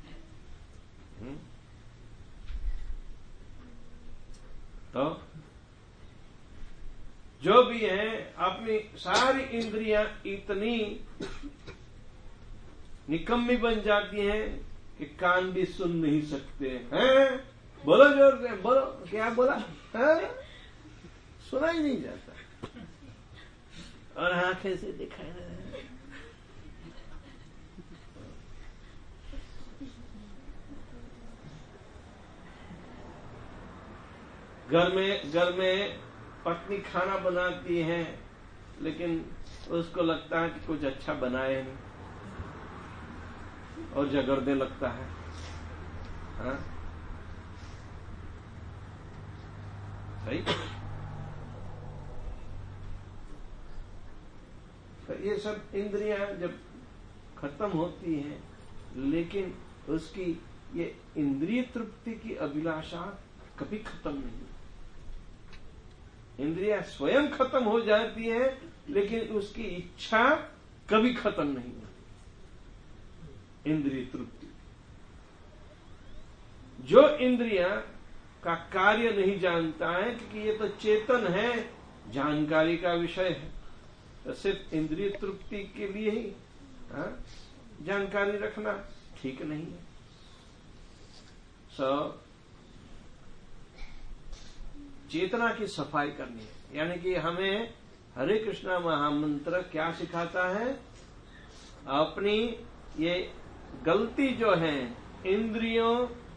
तो जो भी है, अपनी सारी इंद्रियां इतनी निकम्मी बन जाती हैं कि कान भी सुन नहीं सकते हैं। बोलो जोर से, बोलो क्या बोला है? सुना ही नहीं जाता। और आंखें से दिखाई दे रहा है। घर में पत्नी खाना बनाती है, लेकिन उसको लगता है कि कुछ अच्छा बनाए नहीं और झगड़ने लगता है। हाँ? सही। तो ये सब इंद्रियां जब खत्म होती हैं, लेकिन उसकी ये इंद्रिय तृप्ति की अभिलाषा कभी खत्म नहीं। इंद्रियां स्वयं खत्म हो जाती है, लेकिन उसकी इच्छा कभी खत्म नहीं होती। इंद्रिय तृप्ति, जो इंद्रियां का कार्य नहीं जानता है, क्योंकि ये तो चेतन है, जानकारी का विषय है, तो सिर्फ इंद्रिय तृप्ति के लिए ही जानकारी रखना ठीक नहीं है। चेतना की सफाई करनी है। यानी कि हमें हरे कृष्णा महामंत्र क्या सिखाता है? अपनी ये गलती जो है, इंद्रियों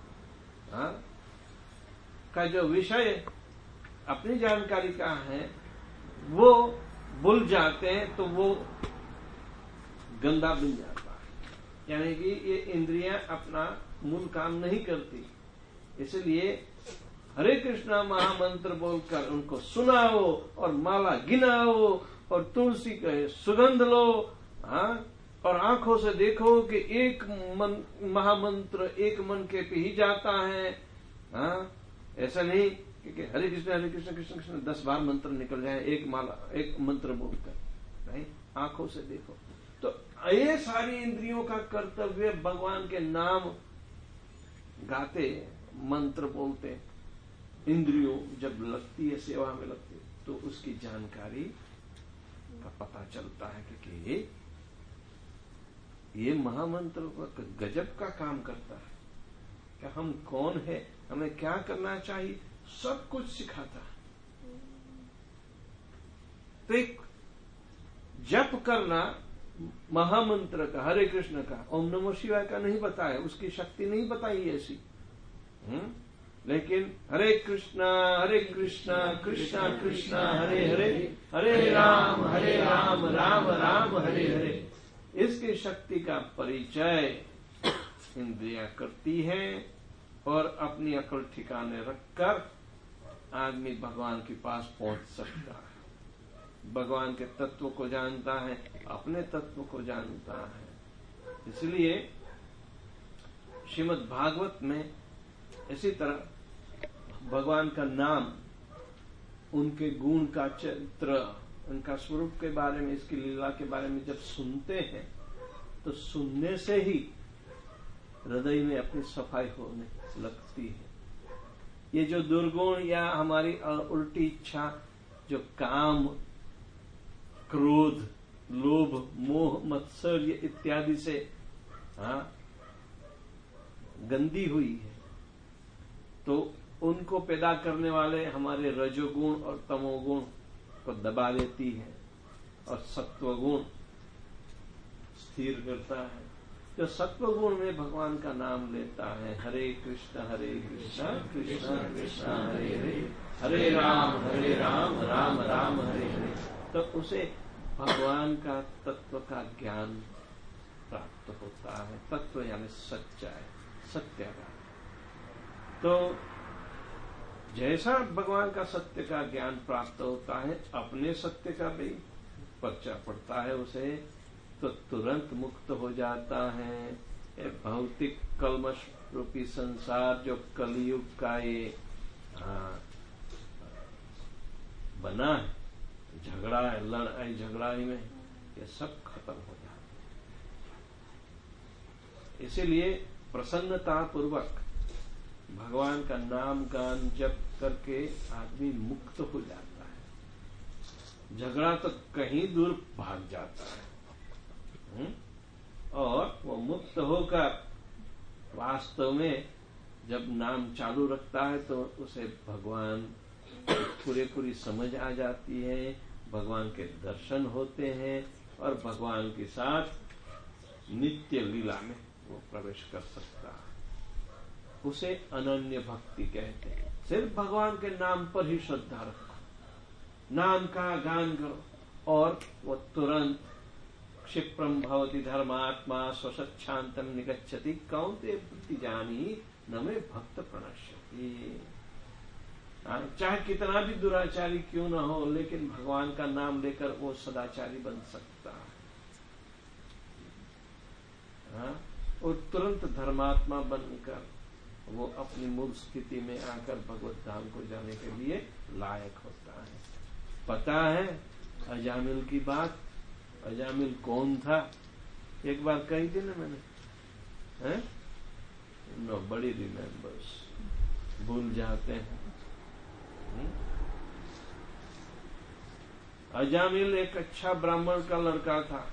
का जो विषय अपनी जानकारी का है वो भूल जाते हैं, तो वो गंदा बन जाता है। यानी कि ये इंद्रियां अपना मूल काम नहीं करती। इसलिए हरे कृष्णा महामंत्र बोलकर उनको सुनाओ और माला गिनाओ और तुलसी का सुगंध लो, और आंखों से देखो कि एक महामंत्र एक मन के पे ही जाता है। ऐसा नहीं कि हरे कृष्ण कृष्ण कृष्ण 10 बार मंत्र निकल जाए एक मंत्र बोलकर, नहीं, आंखों से देखो। तो ये सारी इंद्रियों का कर्तव्य भगवान के नाम गाते, मंत्र बोलते, इंद्रियों जब लगती है, सेवा में लगती है, तो उसकी जानकारी का पता चलता है कि ये महामंत्र गजब का काम करता है। कि हम कौन है, हमें क्या करना चाहिए, सब कुछ सिखाता है। तो एक जप करना महामंत्र का, हरे कृष्ण का, ओम नमो शिवाय का नहीं बताया, उसकी शक्ति नहीं बताई ऐसी। लेकिन हरे कृष्णा कृष्णा कृष्णा हरे हरे, हरे राम राम राम हरे हरे, इसकी शक्ति का परिचय इंद्रियां करती हैं और अपनी अकल ठिकाने रखकर आदमी भगवान के पास पहुंच सकता है। भगवान के तत्व को जानता है, अपने तत्व को जानता है। इसलिए श्रीमद् भागवत में इसी तरह भगवान का नाम, उनके गुण का चरित्र, उनका स्वरूप के बारे में, इसकी लीला के बारे में जब सुनते हैं, तो सुनने से ही हृदय में अपनी सफाई होने लगती है। ये जो दुर्गुण या हमारी उल्टी इच्छा, जो काम, क्रोध, लोभ, मोह, मत्सर्य इत्यादि से गंदी हुई है, तो उनको पैदा करने वाले हमारे रजोगुण और तमोगुण को दबा देती है और सत्वगुण स्थिर करता है। जो सत्वगुण में भगवान का नाम लेता है, हरे कृष्ण कृष्ण कृष्ण हरे हरे, हरे राम राम राम हरे हरे, तो उसे भगवान का तत्व का ज्ञान प्राप्त होता है। तत्व यानी सच्चाई, सत्य का। तो जैसा भगवान का सत्य का ज्ञान प्राप्त होता है, अपने सत्य का भी पर्चा पड़ता है उसे, तो तुरंत मुक्त हो जाता है। ये भौतिक कलमश रूपी संसार जो कलयुग का ये बना है, झगड़ा है, लड़ाई झगड़ाई में, ये सब खत्म हो जाता है। इसीलिए प्रसन्नता पूर्वक भगवान का नाम गान जप करके आदमी मुक्त हो जाता है। झगड़ा तो कहीं दूर भाग जाता है, और वो मुक्त होकर वास्तव में जब नाम चालू रखता है, तो उसे भगवान पूरी समझ आ जाती है भगवान के दर्शन होते हैं और भगवान के साथ नित्य लीला में वो प्रवेश कर सकता है। उसे अनन्य भक्ति कहते हैं। सिर्फ भगवान के नाम पर ही श्रद्धा रखो, नाम का गान करो और वो तुरंत क्षिप्रम भवति धर्मात्मा स्वसच्छांतम निगच्छति कौन्तेय बुद्धि जानी न मे भक्त प्रणश्यति। चाहे कितना भी दुराचारी क्यों न हो, लेकिन भगवान का नाम लेकर वो सदाचारी बन सकता है। वो तुरंत धर्मात्मा बनकर वो अपनी मूल स्थिति में आकर भगवत धाम को जाने के लिए लायक होता है। पता है अजामिल की बात? अजामिल कौन था? एक बार कही थी ना मैंने, नो बड़ी रिमेम्बर्स, भूल जाते हैं। अजामिल एक अच्छा ब्राह्मण का लड़का था,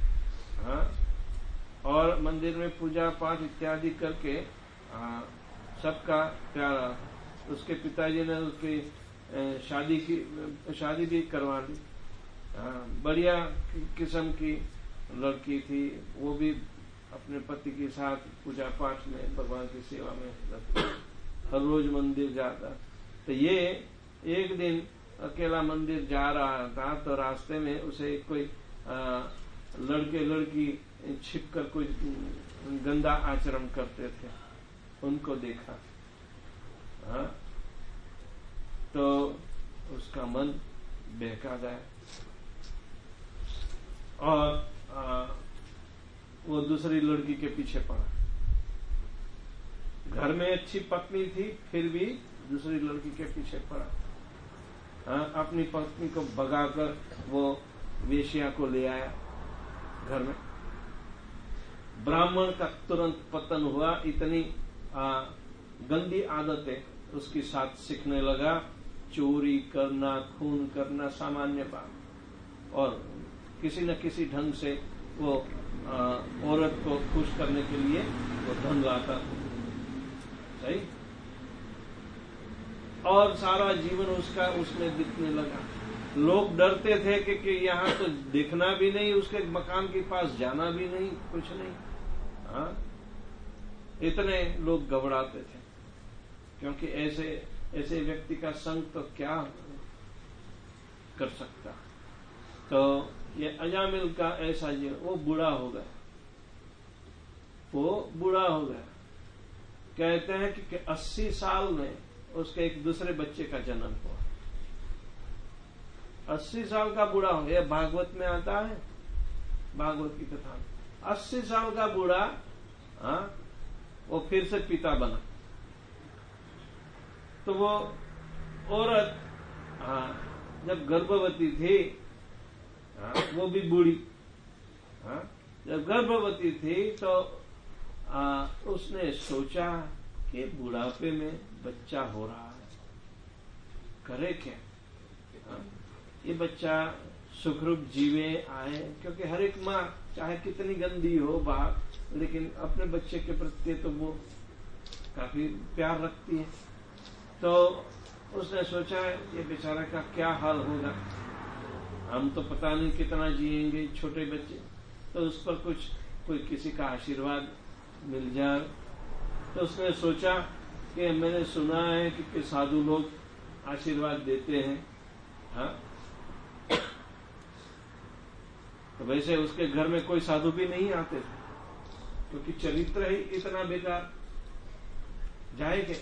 और मंदिर में पूजा पाठ इत्यादि करके सबका प्यारा। उसके पिताजी ने उसकी शादी भी करवा दी। बढ़िया किस्म की लड़की थी, वो भी अपने पति के साथ पूजा पाठ में भगवान की सेवा में हर रोज मंदिर जाता। तो ये एक दिन अकेला मंदिर जा रहा था, तो रास्ते में उसे कोई लड़के लड़की छिपकर कोई गंदा आचरण करते थे, उनको देखा। तो उसका मन बहका गया और वो दूसरी लड़की के पीछे पड़ा। घर में अच्छी पत्नी थी, फिर भी दूसरी लड़की के पीछे पड़ा। अपनी पत्नी को भगाकर वो वेश्या को ले आया घर में। ब्राह्मण का तुरंत पतन हुआ। इतनी गंदी आदतें उसके साथ सीखने लगा। चोरी करना, खून करना सामान्य बात, और किसी न किसी ढंग से वो औरत को खुश करने के लिए वो धन लाता। सही। और सारा जीवन उसका उसमें बीतने लगा। लोग डरते थे कि यहाँ तो देखना भी नहीं, उसके मकान के पास जाना भी नहीं, कुछ नहीं। इतने लोग घबराते थे, क्योंकि ऐसे व्यक्ति का संग तो क्या कर सकता। तो ये अजामिल का ऐसा जीवन, वो बूढ़ा हो गया। कहते हैं कि 80 साल में उसके एक दूसरे बच्चे का जन्म हुआ। 80 साल का बूढ़ा हो गया। भागवत में आता है, भागवत की कथा में 80 साल का बूढ़ा वो फिर से पिता बना। तो वो औरत जब गर्भवती थी, वो भी बूढ़ी, जब गर्भवती थी तो उसने सोचा कि बुढ़ापे में बच्चा हो रहा है, करे क्या? ये बच्चा सुखरूप जीवे आए, क्योंकि हर एक माँ चाहे कितनी गंदी हो बात, लेकिन अपने बच्चे के प्रति तो वो काफी प्यार रखती है। तो उसने सोचा ये बेचारा का क्या हाल होगा, हम तो पता नहीं कितना जिएंगे, छोटे बच्चे, तो उस पर कोई किसी का आशीर्वाद मिल जाए। तो उसने सोचा कि मैंने सुना है कि साधु लोग आशीर्वाद देते हैं। तो वैसे उसके घर में कोई साधु भी नहीं आते थे, क्योंकि चरित्र ही इतना बेकार, जाएंगे।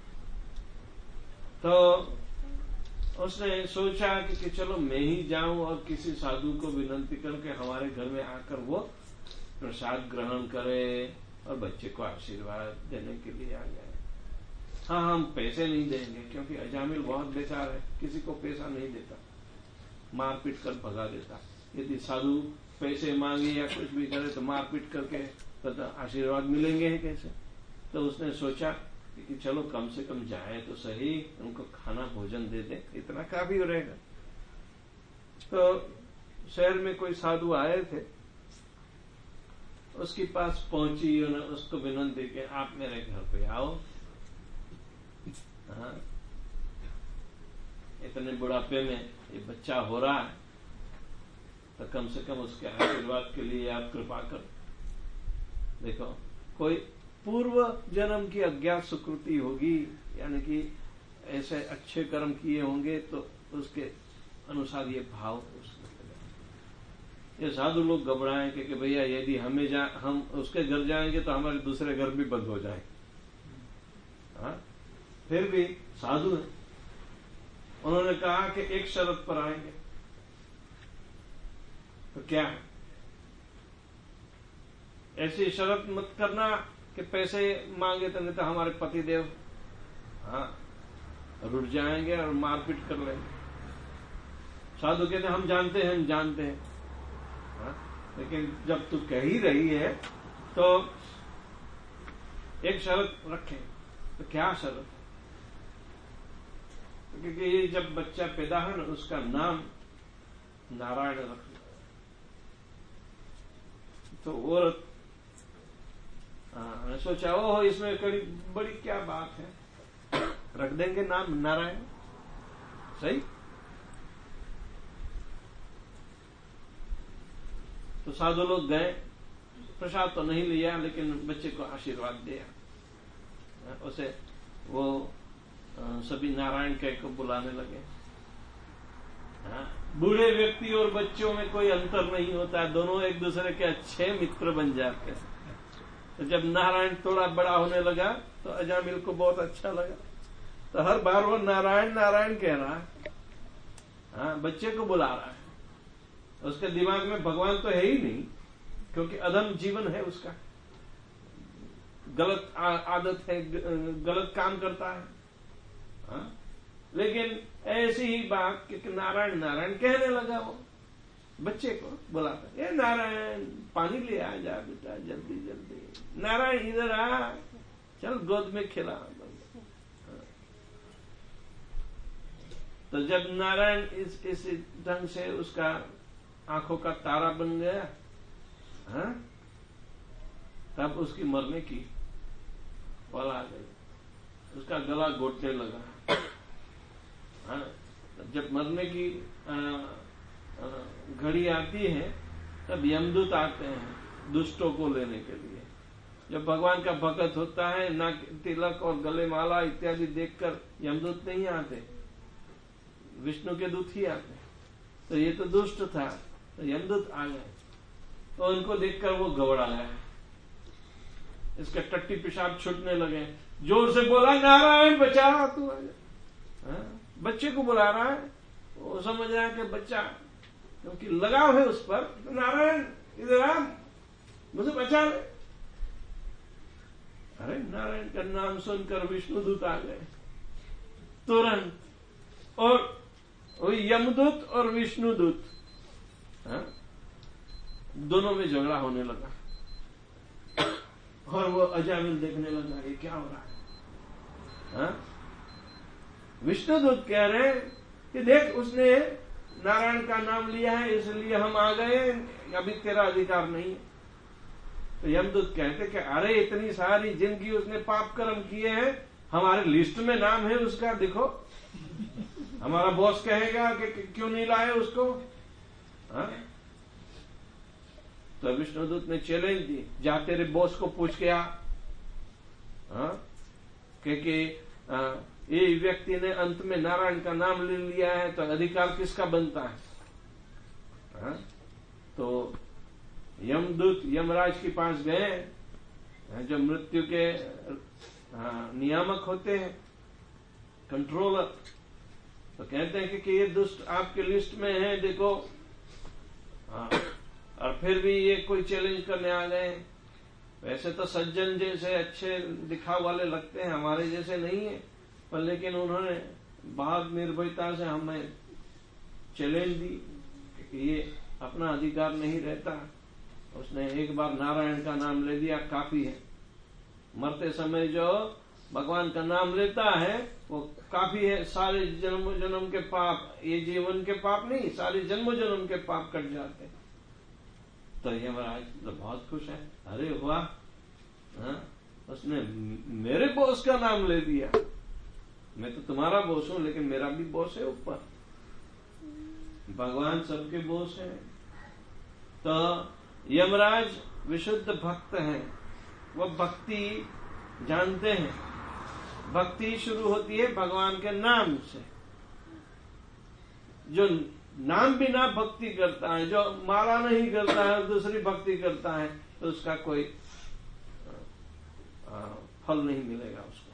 तो उसने सोचा कि चलो मैं ही जाऊं और किसी साधु को विनंती करके हमारे घर में आकर वो प्रसाद ग्रहण करे और बच्चे को आशीर्वाद देने के लिए आ जाए। हाँ, हम पैसे नहीं देंगे, क्योंकि अजामिल बहुत बेकार है, किसी को पैसा नहीं देता, मारपीट कर भगा देता। यदि साधु पैसे मांगे या कुछ भी करे तो मारपीट करके तो आशीर्वाद मिलेंगे कैसे। तो उसने सोचा कि चलो कम से कम जाए तो सही, उनको खाना भोजन दे दे, इतना काफी हो रहेगा। तो शहर में कोई साधु आए थे, उसके पास पहुंची, उसको विनंती कि आप मेरे घर पे आओ। इतने बुढ़ापे में ये बच्चा हो रहा है, तो कम से कम उसके आशीर्वाद के लिए आप कृपा करो। देखो, कोई पूर्व जन्म की अज्ञात सुकृति होगी, यानी कि ऐसे अच्छे कर्म किए होंगे तो उसके अनुसार ये भाव ये साधु लोग घबराएं कि भैया यदि हम उसके घर जाएंगे तो हमारे दूसरे घर भी बंद हो जाएंगे। हाँ? फिर भी साधु है, उन्होंने कहा कि एक शर्त पर आएंगे। तो क्या है? ऐसी शर्त मत करना कि पैसे मांगे तो, नहीं तो हमारे पतिदेव रुठ जाएंगे और मारपीट कर लेंगे। साधु कहते हम जानते हैं। लेकिन जब तू कह ही रही है तो एक शर्त रखें। तो क्या शर्त है? क्योंकि ये जब बच्चा पैदा है ना, उसका नाम नारायण रखना। तो वो सोचा ओह इसमें बड़ी क्या बात है, रख देंगे नाम नारायण। सही। तो साधु लोग गए, प्रसाद तो नहीं लिया लेकिन बच्चे को आशीर्वाद दिया। उसे वो सभी नारायण कह को बुलाने लगे। बूढ़े व्यक्ति और बच्चों में कोई अंतर नहीं होता, दोनों एक दूसरे के अच्छे मित्र बन जाते हैं। तो जब नारायण थोड़ा बड़ा होने लगा तो अजामिल को बहुत अच्छा लगा, तो हर बार वो नारायण नारायण कह रहा है, बच्चे को बुला रहा है। उसके दिमाग में भगवान तो है ही नहीं, क्योंकि अधम जीवन है उसका, गलत आदत है, गलत काम करता है। लेकिन ऐसी ही बात कि नारायण नारायण कहने लगा, वो बच्चे को बुलाता, ये नारायण पानी ले आ जा बेटा, जल्दी जल्दी, नारायण इधर आ, चल गोद में खिला। तो जब नारायण इस ढंग से उसका आंखों का तारा बन गया, तब उसकी मरने की पल आ गई। उसका गला घोटने लगा। जब मरने की घड़ी आती है तब यमदूत आते हैं दुष्टों को लेने के लिए। जब भगवान का भक्त होता है, नाक तिलक और गले माला इत्यादि देखकर यमदूत नहीं आते, विष्णु के दूत ही आते। तो ये तो दुष्ट था, तो यमदूत आ गए। तो उनको देखकर वो घबराया, इसके टट्टी पेशाब छूटने लगे। जोर से बोला, नारायण बचा तू। बच्चे को बुला रहा है, वो समझ रहा है कि बच्चा, क्योंकि लगाव है उस पर, तो नारायण इधर आ, मुझे बचा ले। अरे नारायण का नाम सुनकर विष्णुदूत आ गए तुरंत, और यमदूत और विष्णुदूत दोनों में झगड़ा होने लगा। और वो अजामिल देखने लगा, ये क्या हो रहा है। विष्णुदूत कह रहे हैं कि देख, उसने नारायण का नाम लिया है इसलिए हम आ गए, अभी तेरा अधिकार नहीं है। तो यमदूत कहते कि अरे इतनी सारी जिंदगी उसने पाप कर्म किए हैं, हमारे लिस्ट में नाम है उसका, देखो हमारा बॉस कहेगा कि क्यों नहीं लाए उसको। तो विष्णुदूत ने चैलेंज दी, जा तेरे बॉस को पूछ के आ, क्योंकि ये व्यक्ति ने अंत में नारायण का नाम ले लिया है तो अधिकार किसका बनता है। तो यमदूत यमराज के पास गए, जो मृत्यु के नियामक होते हैं, कंट्रोलर। तो कहते हैं कि ये दुष्ट आपके लिस्ट में है, देखो। और फिर भी ये कोई चैलेंज करने आ गए। वैसे तो सज्जन जैसे अच्छे दिखाव वाले लगते हैं, हमारे जैसे नहीं है, पर लेकिन उन्होंने बहुत निर्भयता से हमें चैलेंज दी कि ये अपना अधिकार नहीं रहता। उसने एक बार नारायण का नाम ले दिया, काफी है। मरते समय जो भगवान का नाम लेता है वो काफी है, सारे जन्म जन्म के पाप, ये जीवन के पाप नहीं, सारे जन्म जन्म के पाप कट जाते। तो यमराज तो बहुत खुश है, अरे वाह, उसने मेरे बॉस का नाम ले दिया। मैं तो तुम्हारा बॉस हूं, लेकिन मेरा भी बॉस है ऊपर। भगवान सबके बॉस है, तो यमराज विशुद्ध भक्त हैं, वो भक्ति जानते हैं। भक्ति शुरू होती है भगवान के नाम से। जो नाम बिना भक्ति करता है, जो माला नहीं करता है और दूसरी भक्ति करता है, तो उसका कोई फल नहीं मिलेगा उसको।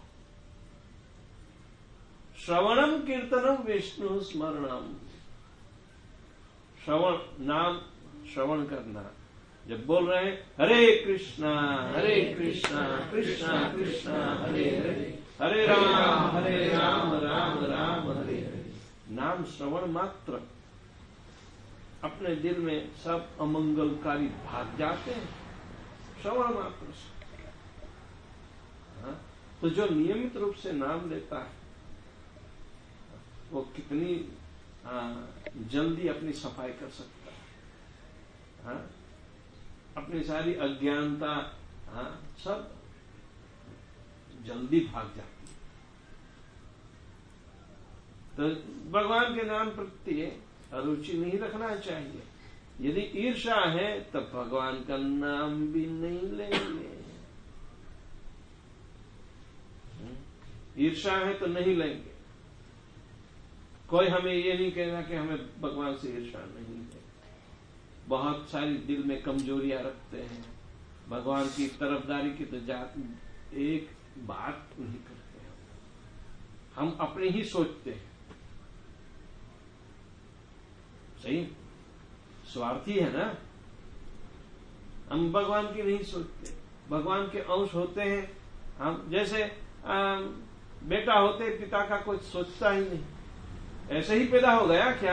श्रवणम कीर्तनम विष्णु स्मरणम। श्रवण, नाम श्रवण करना। जब बोल रहे हैं हरे कृष्णा कृष्णा कृष्णा हरे हरे, हरे राम राम राम हरे हरे, नाम श्रवण मात्र अपने दिल में सब अमंगलकारी भाग जाते हैं, श्रवण मात्र से। तो जो नियमित रूप से नाम लेता है वो कितनी जल्दी अपनी सफाई कर सकता है। अपनी सारी अज्ञानता सब जल्दी भाग जाती है। तो भगवान के नाम प्रति अरुचि नहीं रखना चाहिए। यदि ईर्ष्या है तब भगवान का नाम भी नहीं लेंगे। ईर्ष्या है तो नहीं लेंगे। कोई हमें ये नहीं कहेगा कि हमें भगवान से ईर्ष्या नहीं है। बहुत सारी दिल में कमजोरियां रखते हैं, भगवान की तरफदारी की तो एक बात नहीं करते हैं। हम अपने ही सोचते हैं। सही, स्वार्थी है ना। हम भगवान की नहीं सोचते। भगवान के अंश होते हैं हम। जैसे बेटा होते पिता का कोई सोचता ही नहीं। ऐसे ही पैदा हो गया क्या?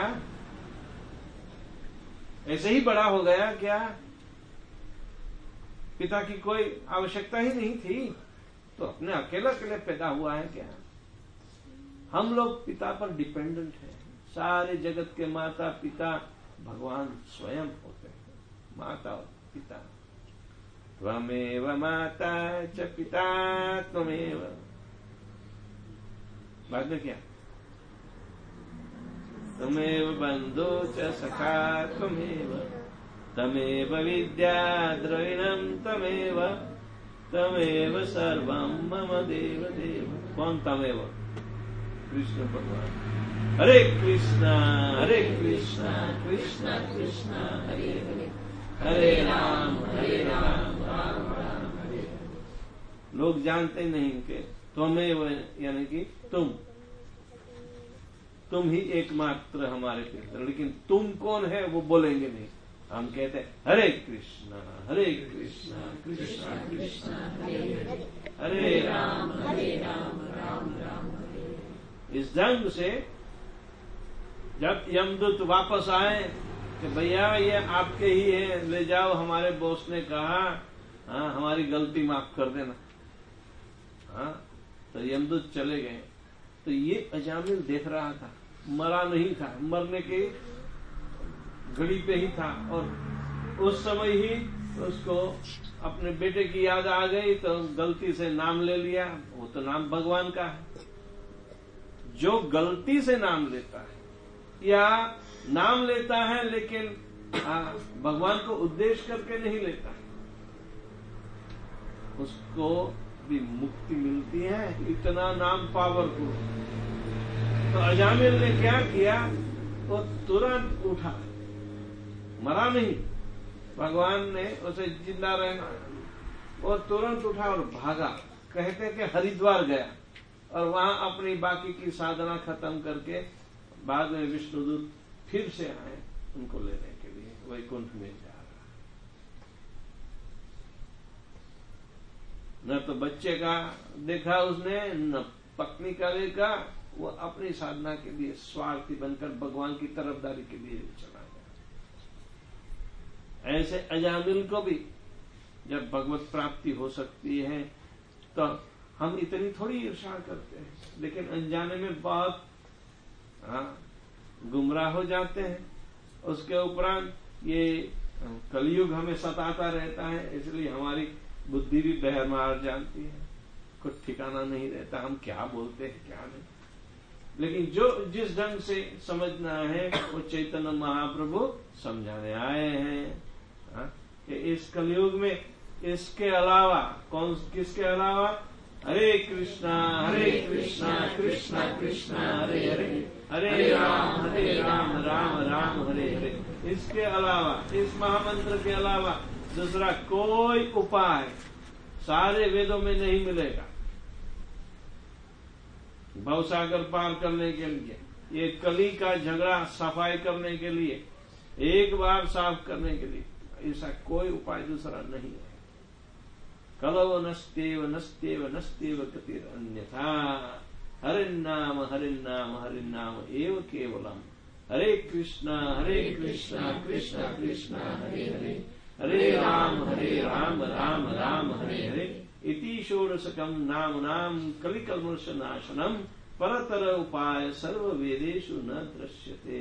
ऐसे ही बड़ा हो गया क्या? पिता की कोई आवश्यकता ही नहीं थी, तो अपने अकेले पैदा हुआ है क्या? हम लोग पिता पर डिपेंडेंट हैं। सारे जगत के माता पिता भगवान स्वयं होते हैं। माता और पिता। त्वमेव माता च पिता त्वमेव। बाद में क्या? त्वमेव बंधु च सखा त्वमेव, तमेव विद्या द्रविणम तमेव, तमेव सर्वं मम देव देव। कौन तमेव? कृष्ण भगवान। हरे कृष्णा कृष्णा कृष्णा हरे हरे, हरे राम राम राम हरे हरे। लोग जानते नहीं कि त्वमेव यानी कि तुम ही एकमात्र हमारे पिता। लेकिन तुम कौन है वो बोलेंगे नहीं। हम कहते हैं हरे कृष्णा कृष्णा कृष्णा हरे हरे, हरे राम राम राम हरे। इस ढंग से जब यमदूत वापस आए कि भैया ये आपके ही है, ले जाओ, हमारे बॉस ने कहा हमारी गलती माफ कर देना। तो यमदूत चले गए। तो ये अजामिल देख रहा था, मरा नहीं था, मरने की घड़ी पे ही था। और उस समय ही उसको अपने बेटे की याद आ गई, तो गलती से नाम ले लिया। वो तो नाम भगवान का है। जो गलती से नाम लेता है या नाम लेता है लेकिन भगवान को उद्देश्य करके नहीं लेता है, उसको भी मुक्ति मिलती है। इतना नाम पावरफुल। तो अजामिल ने क्या किया? वो तुरंत उठा, मरा नहीं। भगवान ने उसे जिंदा रहना, वो तुरंत उठा और भागा। कहते कि हरिद्वार गया और वहां अपनी बाकी की साधना खत्म करके बाद में विष्णुदूत फिर से आए उनको लेने के लिए। वैकुंठ में जा रहा। न तो बच्चे का देखा उसने, न पत्नी का देखा। वो अपनी साधना के लिए स्वार्थी बनकर भगवान की तरफदारी के लिए चला गया। ऐसे अजामिल को भी जब भगवत प्राप्ति हो सकती है तो हम इतनी थोड़ी ईर्ष्या करते हैं, लेकिन अनजाने में बहुत गुमराह हो जाते हैं। उसके उपरांत ये कलयुग हमें सताता रहता है, इसलिए हमारी बुद्धि भी बहर मार जाती है। कुछ ठिकाना नहीं रहता, हम क्या बोलते हैं क्या नहीं। लेकिन जो जिस ढंग से समझना है वो चैतन्य महाप्रभु समझाने आए हैं। हाँ? कि इस कलयुग में इसके अलावा किसके अलावा हरे कृष्णा कृष्णा कृष्णा हरे हरे हरे राम राम राम हरे हरे, इसके अलावा, इस महामंत्र के अलावा दूसरा कोई उपाय सारे वेदों में नहीं मिलेगा भवसागर पार करने के लिए। ये कली का झगड़ा सफाई करने के लिए, एक बार साफ करने के लिए, ऐसा कोई उपाय दूसरा नहीं है। कलव नस्तेव नस्तेव नस्तेव गतिर अन्यथा हरिन्नाम हरिन्नाम हरिन्नाम एव केवलम हरे कृष्णा कृष्णा कृष्णा हरे हरे हरे राम राम राम हरे हरे इति षोडशकम नाम नाम कलिकल्मष नाशनम परतर उपाय सर्व वेदेषु न दृश्यते।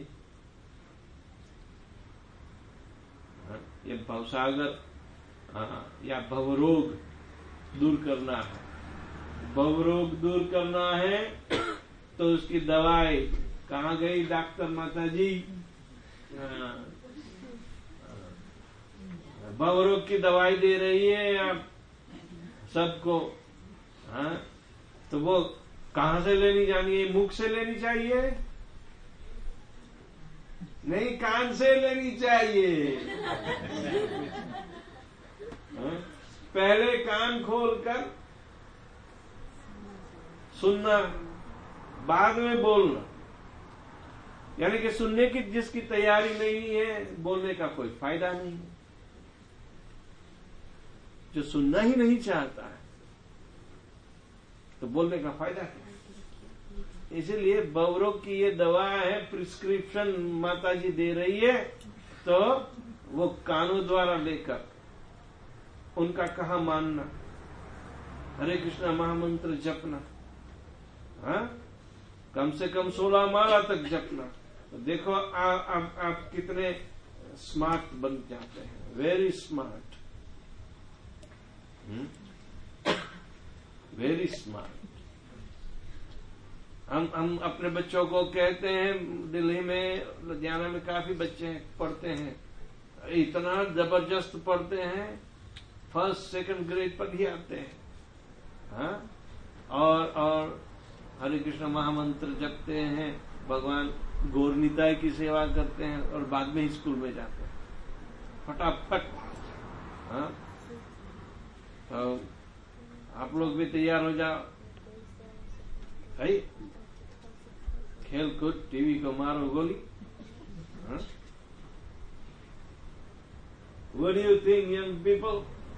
ये भवसागर या भवरोग दूर करना है, भवरोग दूर करना है तो उसकी दवाई कहाँ गई डॉक्टर माता जी? भवरोग की दवाई दे रही है आप सबको, हाँ? तो वो कहाँ से लेनी जानी है? मुख से लेनी चाहिए? नहीं, कान से लेनी चाहिए। हाँ? पहले कान खोलकर सुनना, बाद में बोलना। यानी कि सुनने की जिसकी तैयारी नहीं है, बोलने का कोई फायदा नहीं है। जो सुनना ही नहीं चाहता है तो बोलने का फायदा क्या? इसीलिए भवरोग की ये दवा है, प्रिस्क्रिप्शन माताजी दे रही है, तो वो कानों द्वारा लेकर उनका कहा मानना, हरे कृष्णा महामंत्र जपना, हाँ? कम से कम 16 माला तक जपना। तो देखो आप कितने स्मार्ट बन जाते हैं, वेरी स्मार्ट, वेरी स्मार्ट। हम अपने बच्चों को कहते हैं, दिल्ली में, लुधियाना में काफी बच्चे पढ़ते हैं, इतना जबरदस्त पढ़ते हैं, फर्स्ट सेकंड ग्रेड पर ही आते हैं, हाँ? और हरे कृष्ण महामंत्र जपते हैं, भगवान गौरनिताय की सेवा करते हैं और बाद में ही स्कूल में जाते हैं फटाफट, हाँ? तो आप लोग भी तैयार हो जाओ, है? खेल कूद, टीवी को मारो गोली, हाँ? What do you think, young people?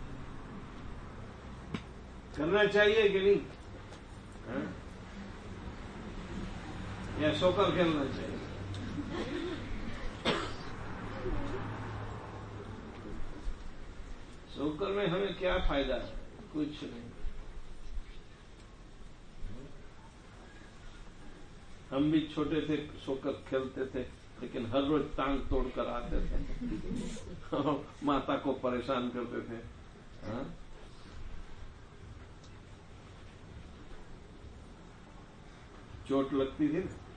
करना चाहिए कि नहीं? हाँ? या सोकर खेलना चाहिए? सोकर में हमें क्या फायदा है? कुछ नहीं। हम भी छोटे थे, सोकर खेलते थे, लेकिन हर रोज टांग तोड़कर आते थे और माता को परेशान करते थे, हाँ? चोट लगती थी ना।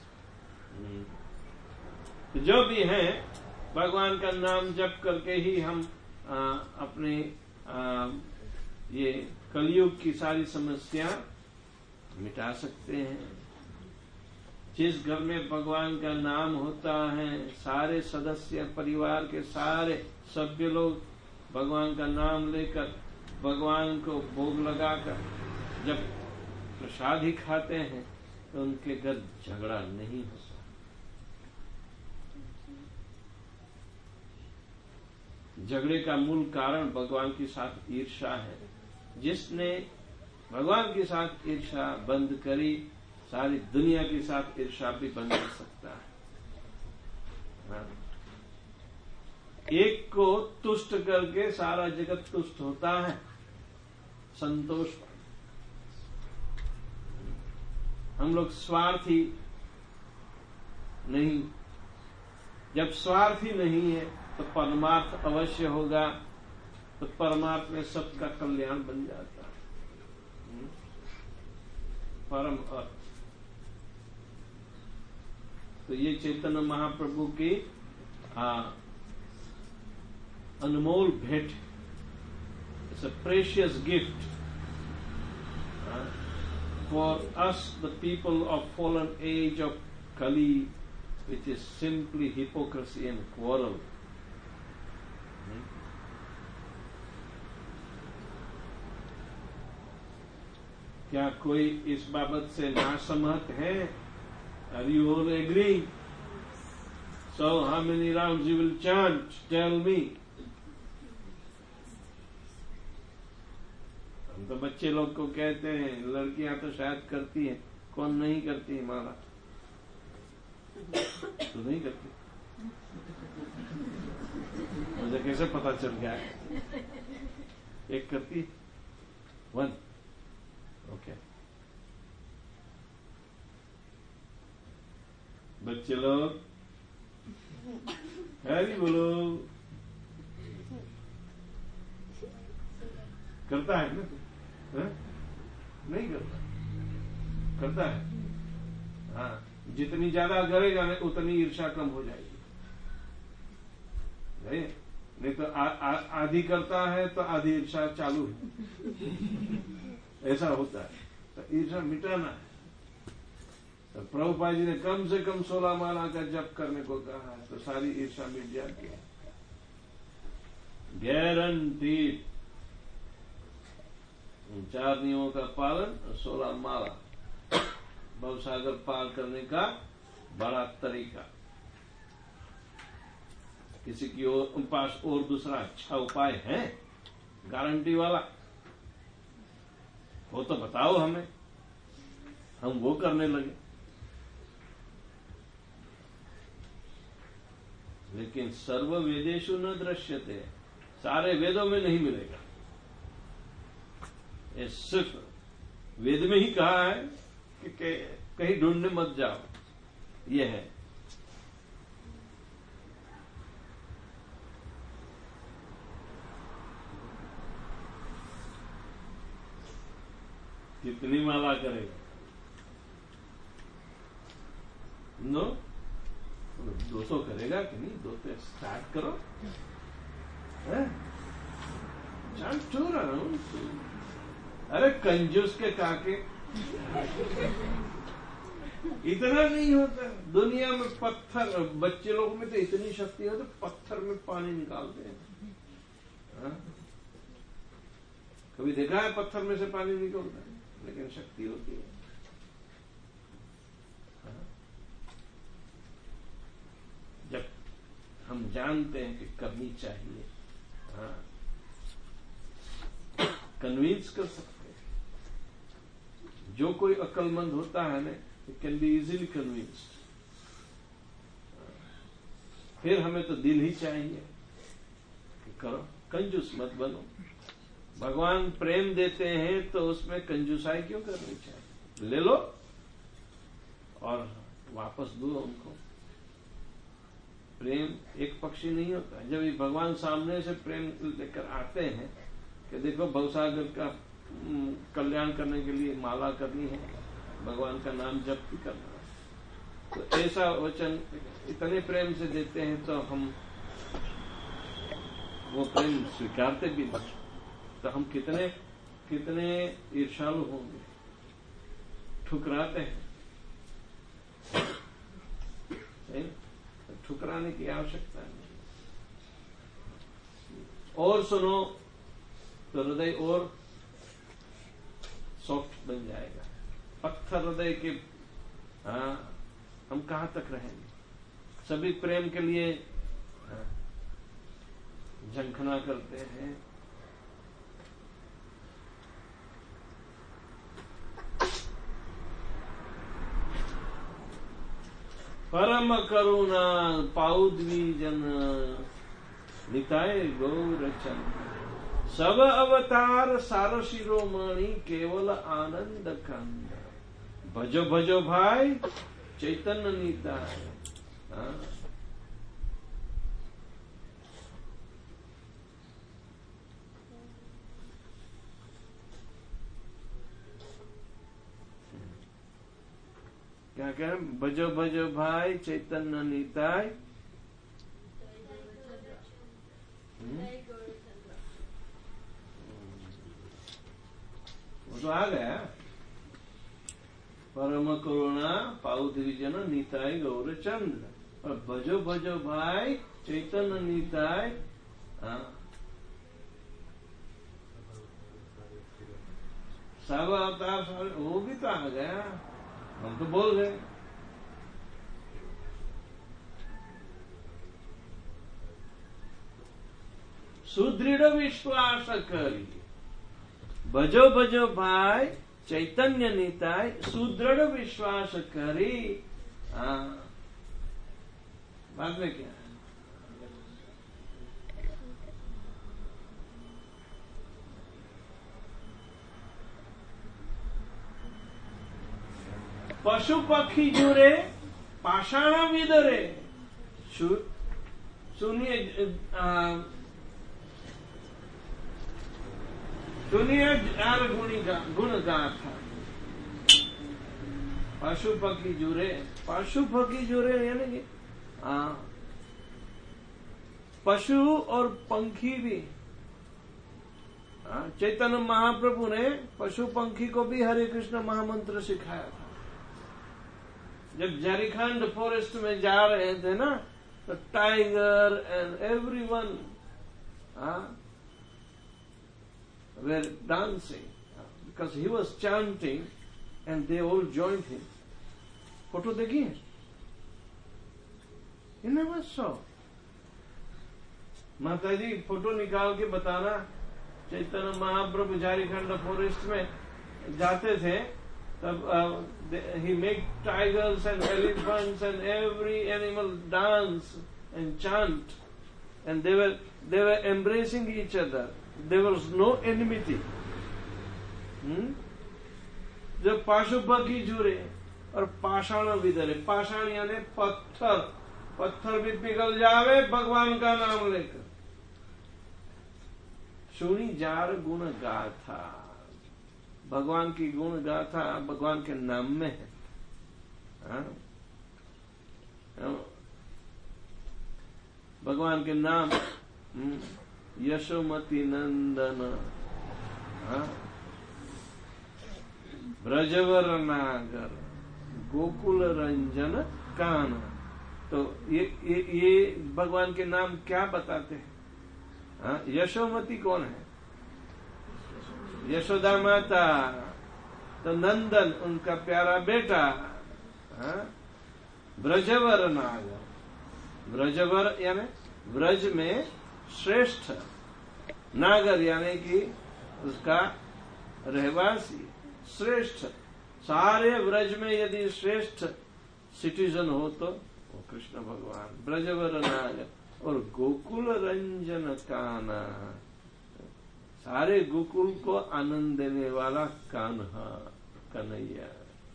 जो भी है, भगवान का नाम जप करके ही हम अपने ये कलयुग की सारी समस्या मिटा सकते हैं। जिस घर में भगवान का नाम होता है, सारे सदस्य, परिवार के सारे सभ्य लोग भगवान का नाम लेकर, भगवान को भोग लगाकर जब प्रसाद ही खाते हैं तो उनके घर झगड़ा नहीं होता। झगड़े का मूल कारण भगवान के साथ ईर्ष्या है। जिसने भगवान के साथ ईर्ष्या बंद करी, सारी दुनिया के साथ ईर्ष्या भी बंद कर सकता है। हाँ? एक को तुष्ट करके सारा जगत तुष्ट होता है, संतोष। हम लोग स्वार्थी नहीं। जब स्वार्थी नहीं है तो परमार्थ अवश्य होगा, तो परमार्थ में सबका कल्याण बन जाता है, परम अर्थ। तो ये चैतन्य महाप्रभु की अनमोल भेंट, it's a precious gift for us the people of fallen age of Kali, which is simply hypocrisy and quarrel. क्या कोई इस बाबत से नासहमत है? Are you all agreeing? So how many rounds you will chant? Tell me. हम तो बच्चे लोग को कहते हैं, लड़कियां तो शायद करती हैं, कौन नहीं करती है? माला तो नहीं करती, मुझे कैसे पता चल गया? एक करती, 1, ओके। बच्चे लोग हैरी बोलो, करता है ना? है? नहीं करता, करता है। हाँ, जितनी ज्यादा करेगा ना उतनी ईर्ष्या कम हो जाएगी। नहीं तो आधी करता है तो आधी ईर्ष्या चालू है। ऐसा होता है, तो ईर्ष्या मिटाना है। तो प्रभुपाद जी ने कम से कम 16 माला का जप करने को कहा है, तो सारी ईर्ष्या मिट जाती है, गारंटीड। 4 नियमों का पालन और 16 माला, भवसागर पार करने का बड़ा तरीका। किसी की पास और दूसरा अच्छा उपाय है गारंटी वाला वो तो बताओ हमें, हम वो करने लगे। लेकिन सर्व वेदेषु न दृश्यते, सारे वेदों में नहीं मिलेगा। ये सिर्फ वेद में ही कहा है कि कहीं ढूंढने मत जाओ, ये है। कितनी माला करेगा? 200 करेगा कि नहीं? 2 से स्टार्ट करो, चांट टू राउंड। अरे कंजूस के काके, इतना नहीं होता। दुनिया में पत्थर, बच्चे लोगों में तो इतनी शक्ति है तो पत्थर में पानी निकालते हैं। हाँ? कभी देखा है पत्थर में से पानी निकलता है? लेकिन शक्ति होती है। हाँ? जब हम जानते हैं कि करनी चाहिए, हाँ, कन्विंस कर सकते हैं। जो कोई अक्लमंद होता है ना, it can be easily convinced. फिर हमें तो दिल ही चाहिए कि करो, कंजूस मत बनो। भगवान प्रेम देते हैं तो उसमें कंजूसाई क्यों करनी चाहिए? ले लो और वापस दो उनको। प्रेम एक पक्षी नहीं होता। जब ये भगवान सामने से प्रेम लेकर आते हैं कि देखो भवसागर का कल्याण करने के लिए माला करनी है, भगवान का नाम जप भी करना है, तो ऐसा वचन इतने प्रेम से देते हैं तो हम वो प्रेम स्वीकारते भी नहीं। तो हम कितने कितने ईर्ष्यालु होंगे, ठुकराते हैं। ठुकराने की आवश्यकता नहीं। और सुनो तो हृदय और सॉफ्ट बन जाएगा। पत्थर हृदय के, हम कहां तक रहेंगे? सभी प्रेम के लिए झंखना करते हैं। परम करुणा पाउद्वी जन निताय गौरचन, सब अवतार सार शिरोमणि केवल आनंद कंद, भजो भजो भाई चैतन्य निताय। क्या कहें? भजो भजो भाई चैतन्य निताय। तो आ गया। परम करुणा पाउ द्विजन नीताय गौर चंद्र और भजो भजो भाई चैतन्य नीताय। सब अवतार वो भी तो आ गया, हम तो बोल गए। सुदृढ़ विश्वास करी भजो भजो भाई चैतन्य निताय सुदृढ़ विश्वास करी। बाद में क्या है? पशु पक्षी जुरे पाषाण विदरे। सुनिए गुण गाथा। पशु पक्षी जुरे यानी कि पशु और पंखी भी। चैतन्य महाप्रभु ने पशु पंखी को भी हरे कृष्ण महामंत्र सिखाया था। जब झारखंड फॉरेस्ट में जा रहे थे ना, तो tiger and everyone were dancing because he was chanting and they all joined him. Photo देखिए, you never saw. माता जी फोटो निकाल के बताना। चैतन्य महाप्रभु झारखंड फॉरेस्ट में जाते थे, तब he make tigers and elephants and every animal dance and chant, and they were embracing each other. There was no enmity. जब पाशु पक्षी जुरे और पाषाण विदरे। पाषाण यानी पत्थर भी पिघल जावे भगवान का नाम लेकर। सुनी जार गुण गाथा। भगवान की गुण गाथा भगवान के नाम में है। भगवान के नाम यशोमती नंदन, ब्रजवर नागर, गोकुल रंजन कान। तो ये भगवान के नाम क्या बताते हैं? यशोमती कौन है? यशोदा माता। तो नंदन उनका प्यारा बेटा। ब्रजवर नागर, ब्रजवर यानी ब्रज में श्रेष्ठ, नागर यानी कि उसका रहवासी श्रेष्ठ। सारे ब्रज में यदि श्रेष्ठ सिटीजन हो तो वो कृष्ण भगवान। ब्रजवर नागर और गोकुल रंजन कान्हा, सारे गोकुल को आनंद देने वाला कान्हा, कन्हैया।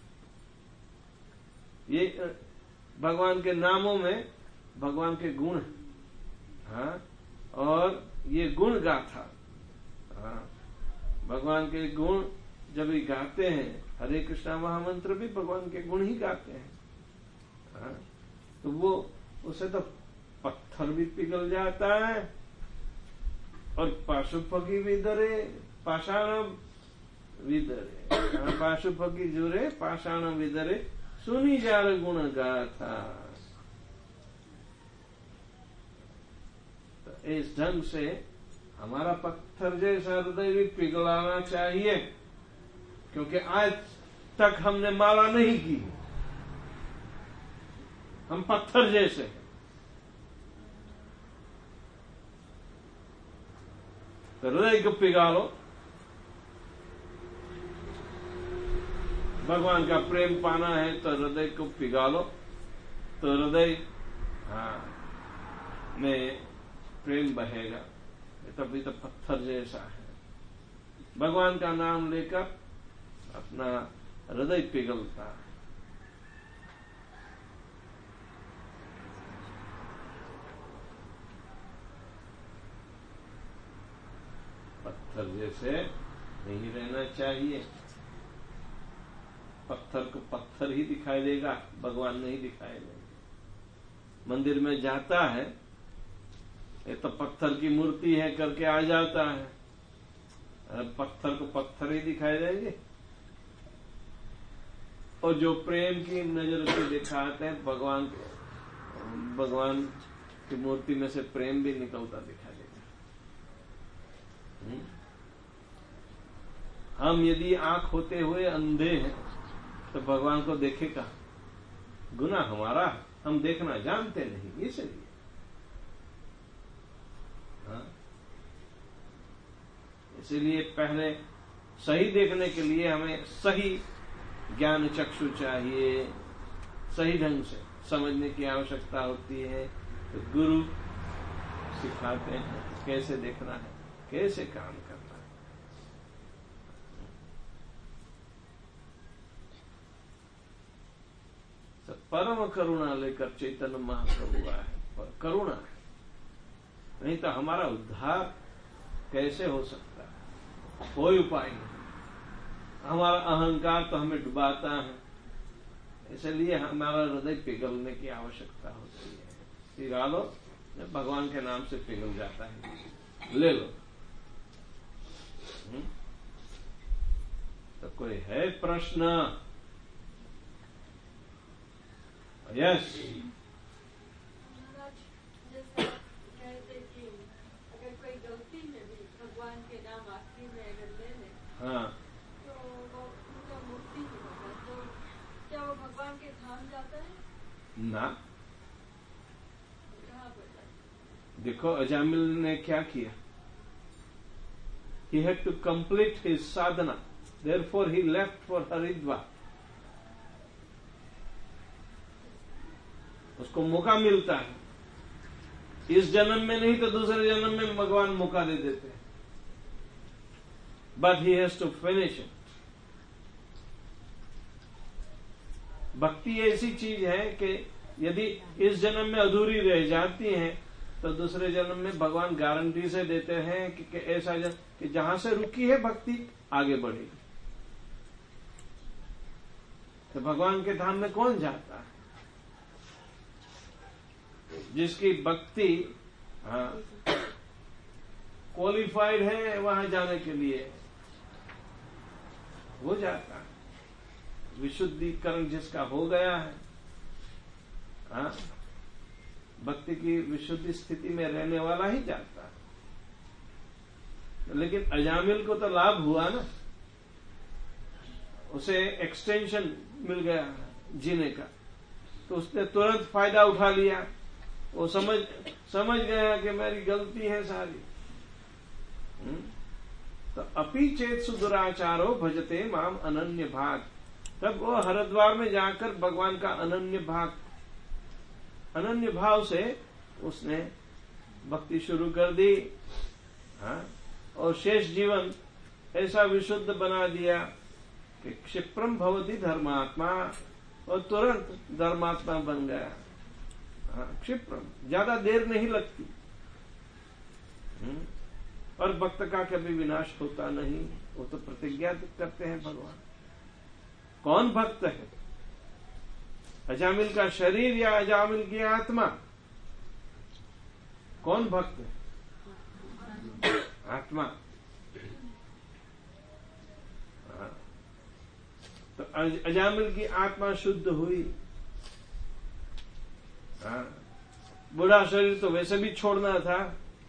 ये भगवान के नामों में भगवान के गुण। और ये गुण गाथा। भगवान के गुण जब भी गाते हैं, हरे कृष्णा महामंत्र भी भगवान के गुण ही गाते हैं, तो वो उसे तो पत्थर भी पिघल जाता है और पाशु पक्षी भी डरे, पाषाण विदरे। पाशु पक्षी जुरे पाषाण विदरे। सुनी जार गुण गाथा। इस ढंग से हमारा पत्थर जैसा हृदय भी पिघलाना चाहिए, क्योंकि आज तक हमने माला नहीं की। हम पत्थर जैसे हैं। तो हृदय को पिघालो। भगवान का प्रेम पाना है तो हृदय को पिघालो। तो हृदय में प्रेम बहेगा। तभी तो पत्थर जैसा है। भगवान का नाम लेकर अपना हृदय पिघलता है। पत्थर जैसे नहीं रहना चाहिए। पत्थर को पत्थर ही दिखाई देगा, भगवान नहीं दिखाई देगा। मंदिर में जाता है, ये तो पत्थर की मूर्ति है करके आ जाता है, पत्थर को पत्थर ही दिखाई देंगे, और जो प्रेम की नजर से दिखाते हैं भगवान की मूर्ति में से प्रेम भी निकलता दिखाई देगा। हम यदि आंख होते हुए अंधे हैं तो भगवान को देखेगा, गुनाह हमारा, हम देखना जानते नहीं, इसलिए। इसीलिए पहले सही देखने के लिए हमें सही ज्ञान चक्षु चाहिए, सही ढंग से समझने की आवश्यकता होती है। तो गुरु सिखाते हैं कैसे देखना है, कैसे काम करना है। सब परम करुणा लेकर चैतन्य महाप्रभु आए, पर करुणा है, नहीं तो हमारा उद्धार कैसे हो सकता है? कोई उपाय नहीं। हमारा अहंकार तो हमें डुबाता है, इसलिए हमारा हृदय पिघलने की आवश्यकता होती है। पिघला लो, भगवान के नाम से पिघल जाता है, ले लो। तो कोई है प्रश्न? यस। अगर कोई गलती में भी भगवान के नाम आखिरी में अगर ले ले, हाँ, तो वो उनका मुक्ति नहीं होगा, तो क्या वो भगवान के धाम जाता है? ना। कहाँ पर जाता? देखो अजामिल ने क्या किया। He had to complete his sadhana, therefore he left for Haridwar. उसको मौका मिलता है, इस जन्म में नहीं तो दूसरे जन्म में भगवान मौका दे देते हैं, but he has to finish it. भक्ति ऐसी चीज है कि यदि इस जन्म में अधूरी रह जाती है तो दूसरे जन्म में भगवान गारंटी से देते हैं कि ऐसा कि जहां से रुकी है भक्ति आगे बढ़ेगी। तो भगवान के धाम में कौन जाता है? जिसकी भक्ति क्वालिफाइड है वहां जाने के लिए, वो जाता है। विशुद्धिकरण जिसका हो गया है, भक्ति की विशुद्धि स्थिति में रहने वाला ही जाता है। लेकिन अजामिल को तो लाभ हुआ ना, उसे एक्सटेंशन मिल गया जीने का, तो उसने तुरंत फायदा उठा लिया। वो समझ गया कि मेरी गलती है सारी। तो अपि चेत सुदुराचारो भजते माम अनन्य भाग, तब वो हरिद्वार में जाकर भगवान का अनन्य भाव से उसने भक्ति शुरू कर दी। और शेष जीवन ऐसा विशुद्ध बना दिया कि क्षिप्रम भवति धर्मात्मा, और तुरंत धर्मात्मा बन गया। क्षिप्रम, ज्यादा देर नहीं लगती। और भक्त का कभी विनाश होता नहीं, वो तो प्रतिज्ञा करते हैं भगवान। कौन भक्त है? अजामिल का शरीर या अजामिल की आत्मा? कौन भक्त है? आत्मा। तो अजामिल की आत्मा शुद्ध हुई। बुढ़ा शरीर तो वैसे भी छोड़ना था,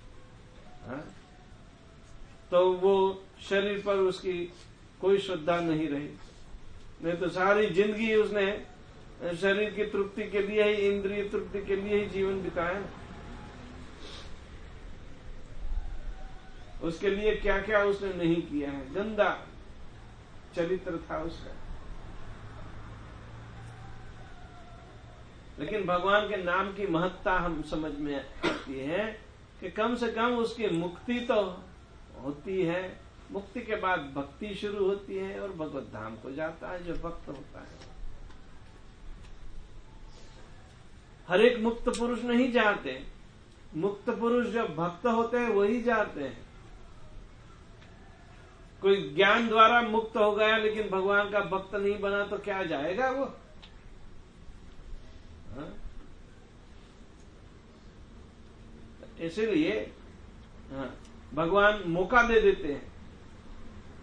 तो वो शरीर पर उसकी कोई श्रद्धा नहीं रही। नहीं तो सारी जिंदगी उसने शरीर की तृप्ति के लिए ही, इंद्रिय तृप्ति के लिए ही जीवन बिताया। उसके लिए क्या क्या उसने नहीं किया है, गंदा चरित्र था उसका। लेकिन भगवान के नाम की महत्ता हम समझ में आती है कि कम से कम उसकी मुक्ति तो होती है, मुक्ति के बाद भक्ति शुरू होती है और भगवत धाम को जाता है जो भक्त होता है। हर एक मुक्त पुरुष नहीं जाते, मुक्त पुरुष जो भक्त होते हैं वही जाते हैं। कोई ज्ञान द्वारा मुक्त हो गया लेकिन भगवान का भक्त नहीं बना तो क्या जाएगा वो? इसीलिए भगवान मौका दे देते हैं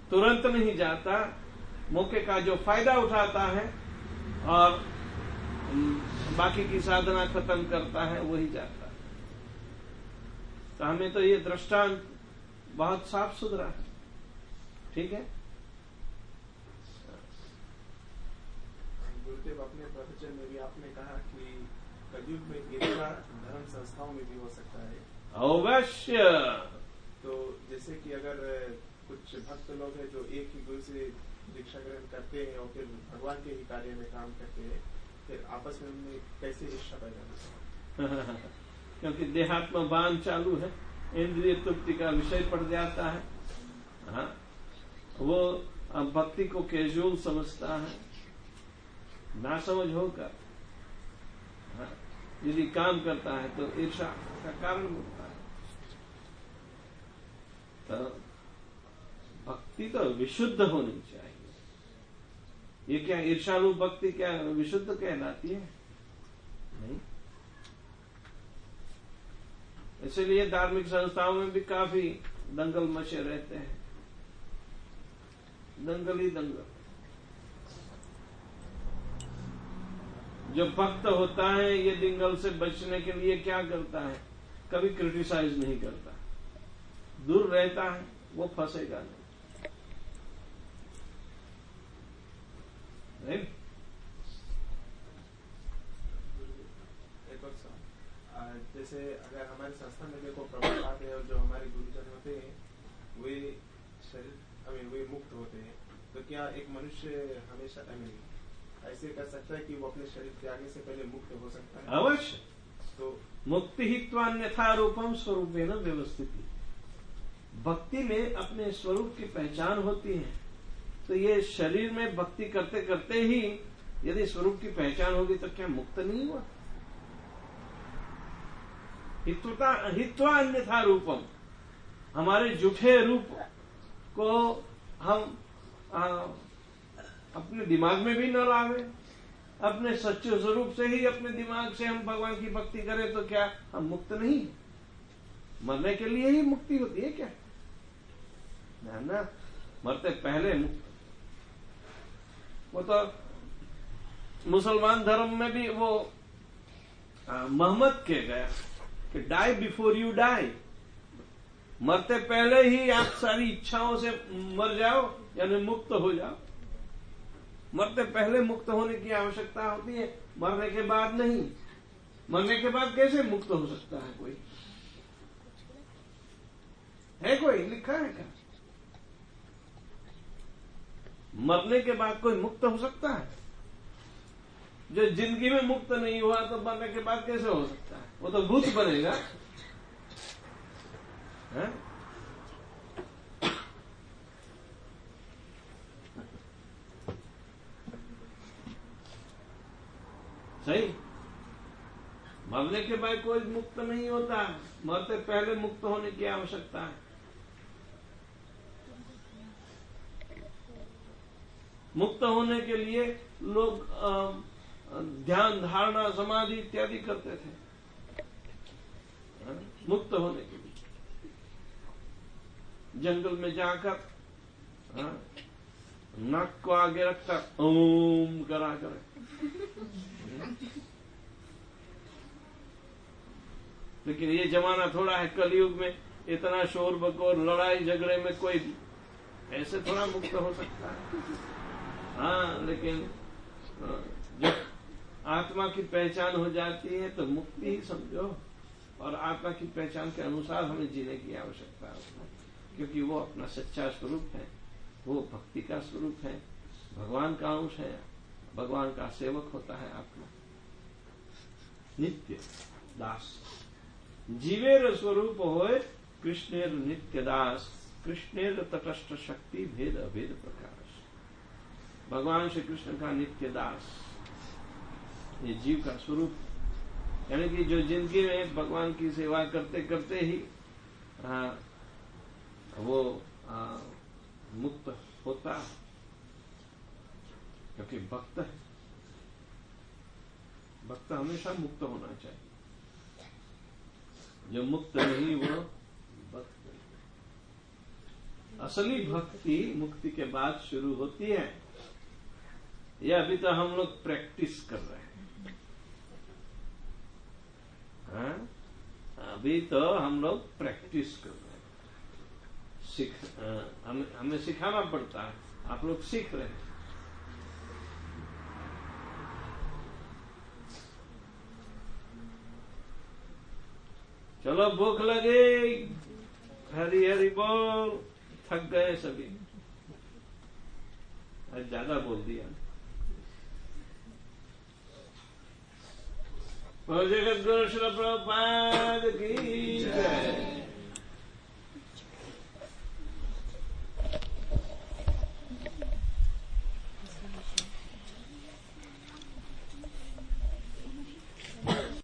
तुरंत नहीं जाता, मौके का जो फायदा उठाता है और बाकी की साधना खत्म करता है वही जाता है। तो हमें तो ये दृष्टांत बहुत साफ सुथरा है। ठीक है, गुरुदेव अपने प्रवचन में भी आपने कहा कि कलयुग में ईर्ष्या धर्म संस्थाओं में भी हो सकता है। अवश्य। तो जैसे कि अगर कुछ भक्त लोग हैं जो एक ही गुरु से दीक्षा ग्रहण करते हैं और फिर भगवान के ही कार्य में काम करते हैं, फिर आपस में उनमें कैसे ईर्ष्या पैदा होती है? क्योंकि देहात्म बाण चालू है, इंद्रिय तृप्ति का विषय पड़ जाता है। हाँ, वो भक्ति को कैजुअल समझता है, ना समझ होकर यदि काम करता है तो ईर्ष्या का कारण बनता है। तो भक्ति तो विशुद्ध होनी चाहिए। ये क्या ईर्ष्यालु भक्ति क्या विशुद्ध कहलाती है? नहीं। इसलिए धार्मिक संस्थाओं में भी काफी दंगल मचे रहते हैं, दंगल ही दंगल। जो भक्त होता है ये दंगल से बचने के लिए क्या करता है? कभी क्रिटिसाइज नहीं करता, दूर रहता है, वो फंसेगा नहीं। एक और सवाल, जैसे अगर हमारे संस्था में देखो प्रभुपाद है और जो हमारे गुरुजन होते हैं वे शरीर वे मुक्त होते हैं, तो क्या एक मनुष्य हमेशा ऐसे कर सकता है कि वो अपने शरीर त्यागने से पहले मुक्त हो सकता है? अवश्य। तो मुक्ति ही त्वान्यथा रूपम स्वरूपेण व्यवस्थित। भक्ति में अपने स्वरूप की पहचान होती है। तो ये शरीर में भक्ति करते करते ही यदि स्वरूप की पहचान होगी तो क्या मुक्त नहीं हुआ? हित्वा अन्यथा रूपम, हमारे झूठे रूप को हम अपने दिमाग में भी न लावे, अपने सच्चे स्वरूप से ही अपने दिमाग से हम भगवान की भक्ति करें तो क्या हम मुक्त नहीं? मरने के लिए ही मुक्ति होती है क्या? ना, मरते पहले मुक्त। वो तो मुसलमान धर्म में भी वो मोहम्मद के गया कि डाई बिफोर यू डाई, मरते पहले ही आप सारी इच्छाओं से मर जाओ, यानी मुक्त हो जाओ। मरते पहले मुक्त होने की आवश्यकता होती है, मरने के बाद नहीं। मरने के बाद कैसे मुक्त हो सकता है? कोई है? कोई लिखा है क्या? मरने के बाद कोई मुक्त हो सकता है? जो जिंदगी में मुक्त नहीं हुआ तो मरने के बाद कैसे हो सकता है? वो तो भूत बनेगा। है? सही। मरने के बाद कोई मुक्त नहीं होता, मरते पहले मुक्त होने की आवश्यकता है। मुक्त होने के लिए लोग ध्यान, धारणा, समाधि इत्यादि करते थे। मुक्त होने के लिए जंगल में जाकर नाक को आगे रखकर ओम करा कर, लेकिन ये जमाना थोड़ा है, कलयुग में इतना शोर बकोर, लड़ाई झगड़े में कोई ऐसे थोड़ा मुक्त हो सकता है। हाँ, लेकिन जब आत्मा की पहचान हो जाती है तो मुक्ति ही समझो, और आत्मा की पहचान के अनुसार हमें जीने की आवश्यकता है, क्योंकि वो अपना सच्चा स्वरूप है, वो भक्ति का स्वरूप है, भगवान का अंश है, भगवान का सेवक होता है आत्मा। नित्य दास जीवेर स्वरूप होए कृष्णेर नित्य दास, कृष्णेर तटस्थ शक्ति भेद अभेद प्रकाश। भगवान श्री कृष्ण का नित्य दास ये जीव का स्वरूप, यानी कि जो जिंदगी में भगवान की सेवा करते करते ही वो मुक्त होता, क्योंकि भक्त है। भक्त हमेशा मुक्त होना चाहिए, जो मुक्त नहीं वो भक्त नहीं। असली भक्ति मुक्ति के बाद शुरू होती है। ये अभी तो हम लोग प्रैक्टिस कर रहे हैं। हाँ? अभी तो हम लोग प्रैक्टिस कर रहे हैं। हमें सिखाना पड़ता है, आप लोग सीख रहे हैं। चलो भूख लगी, हरी हरी बोल। थक गए सभी, आज ज्यादा बोल दिया। जगत गुरु श्री प्रभुपाद की जय।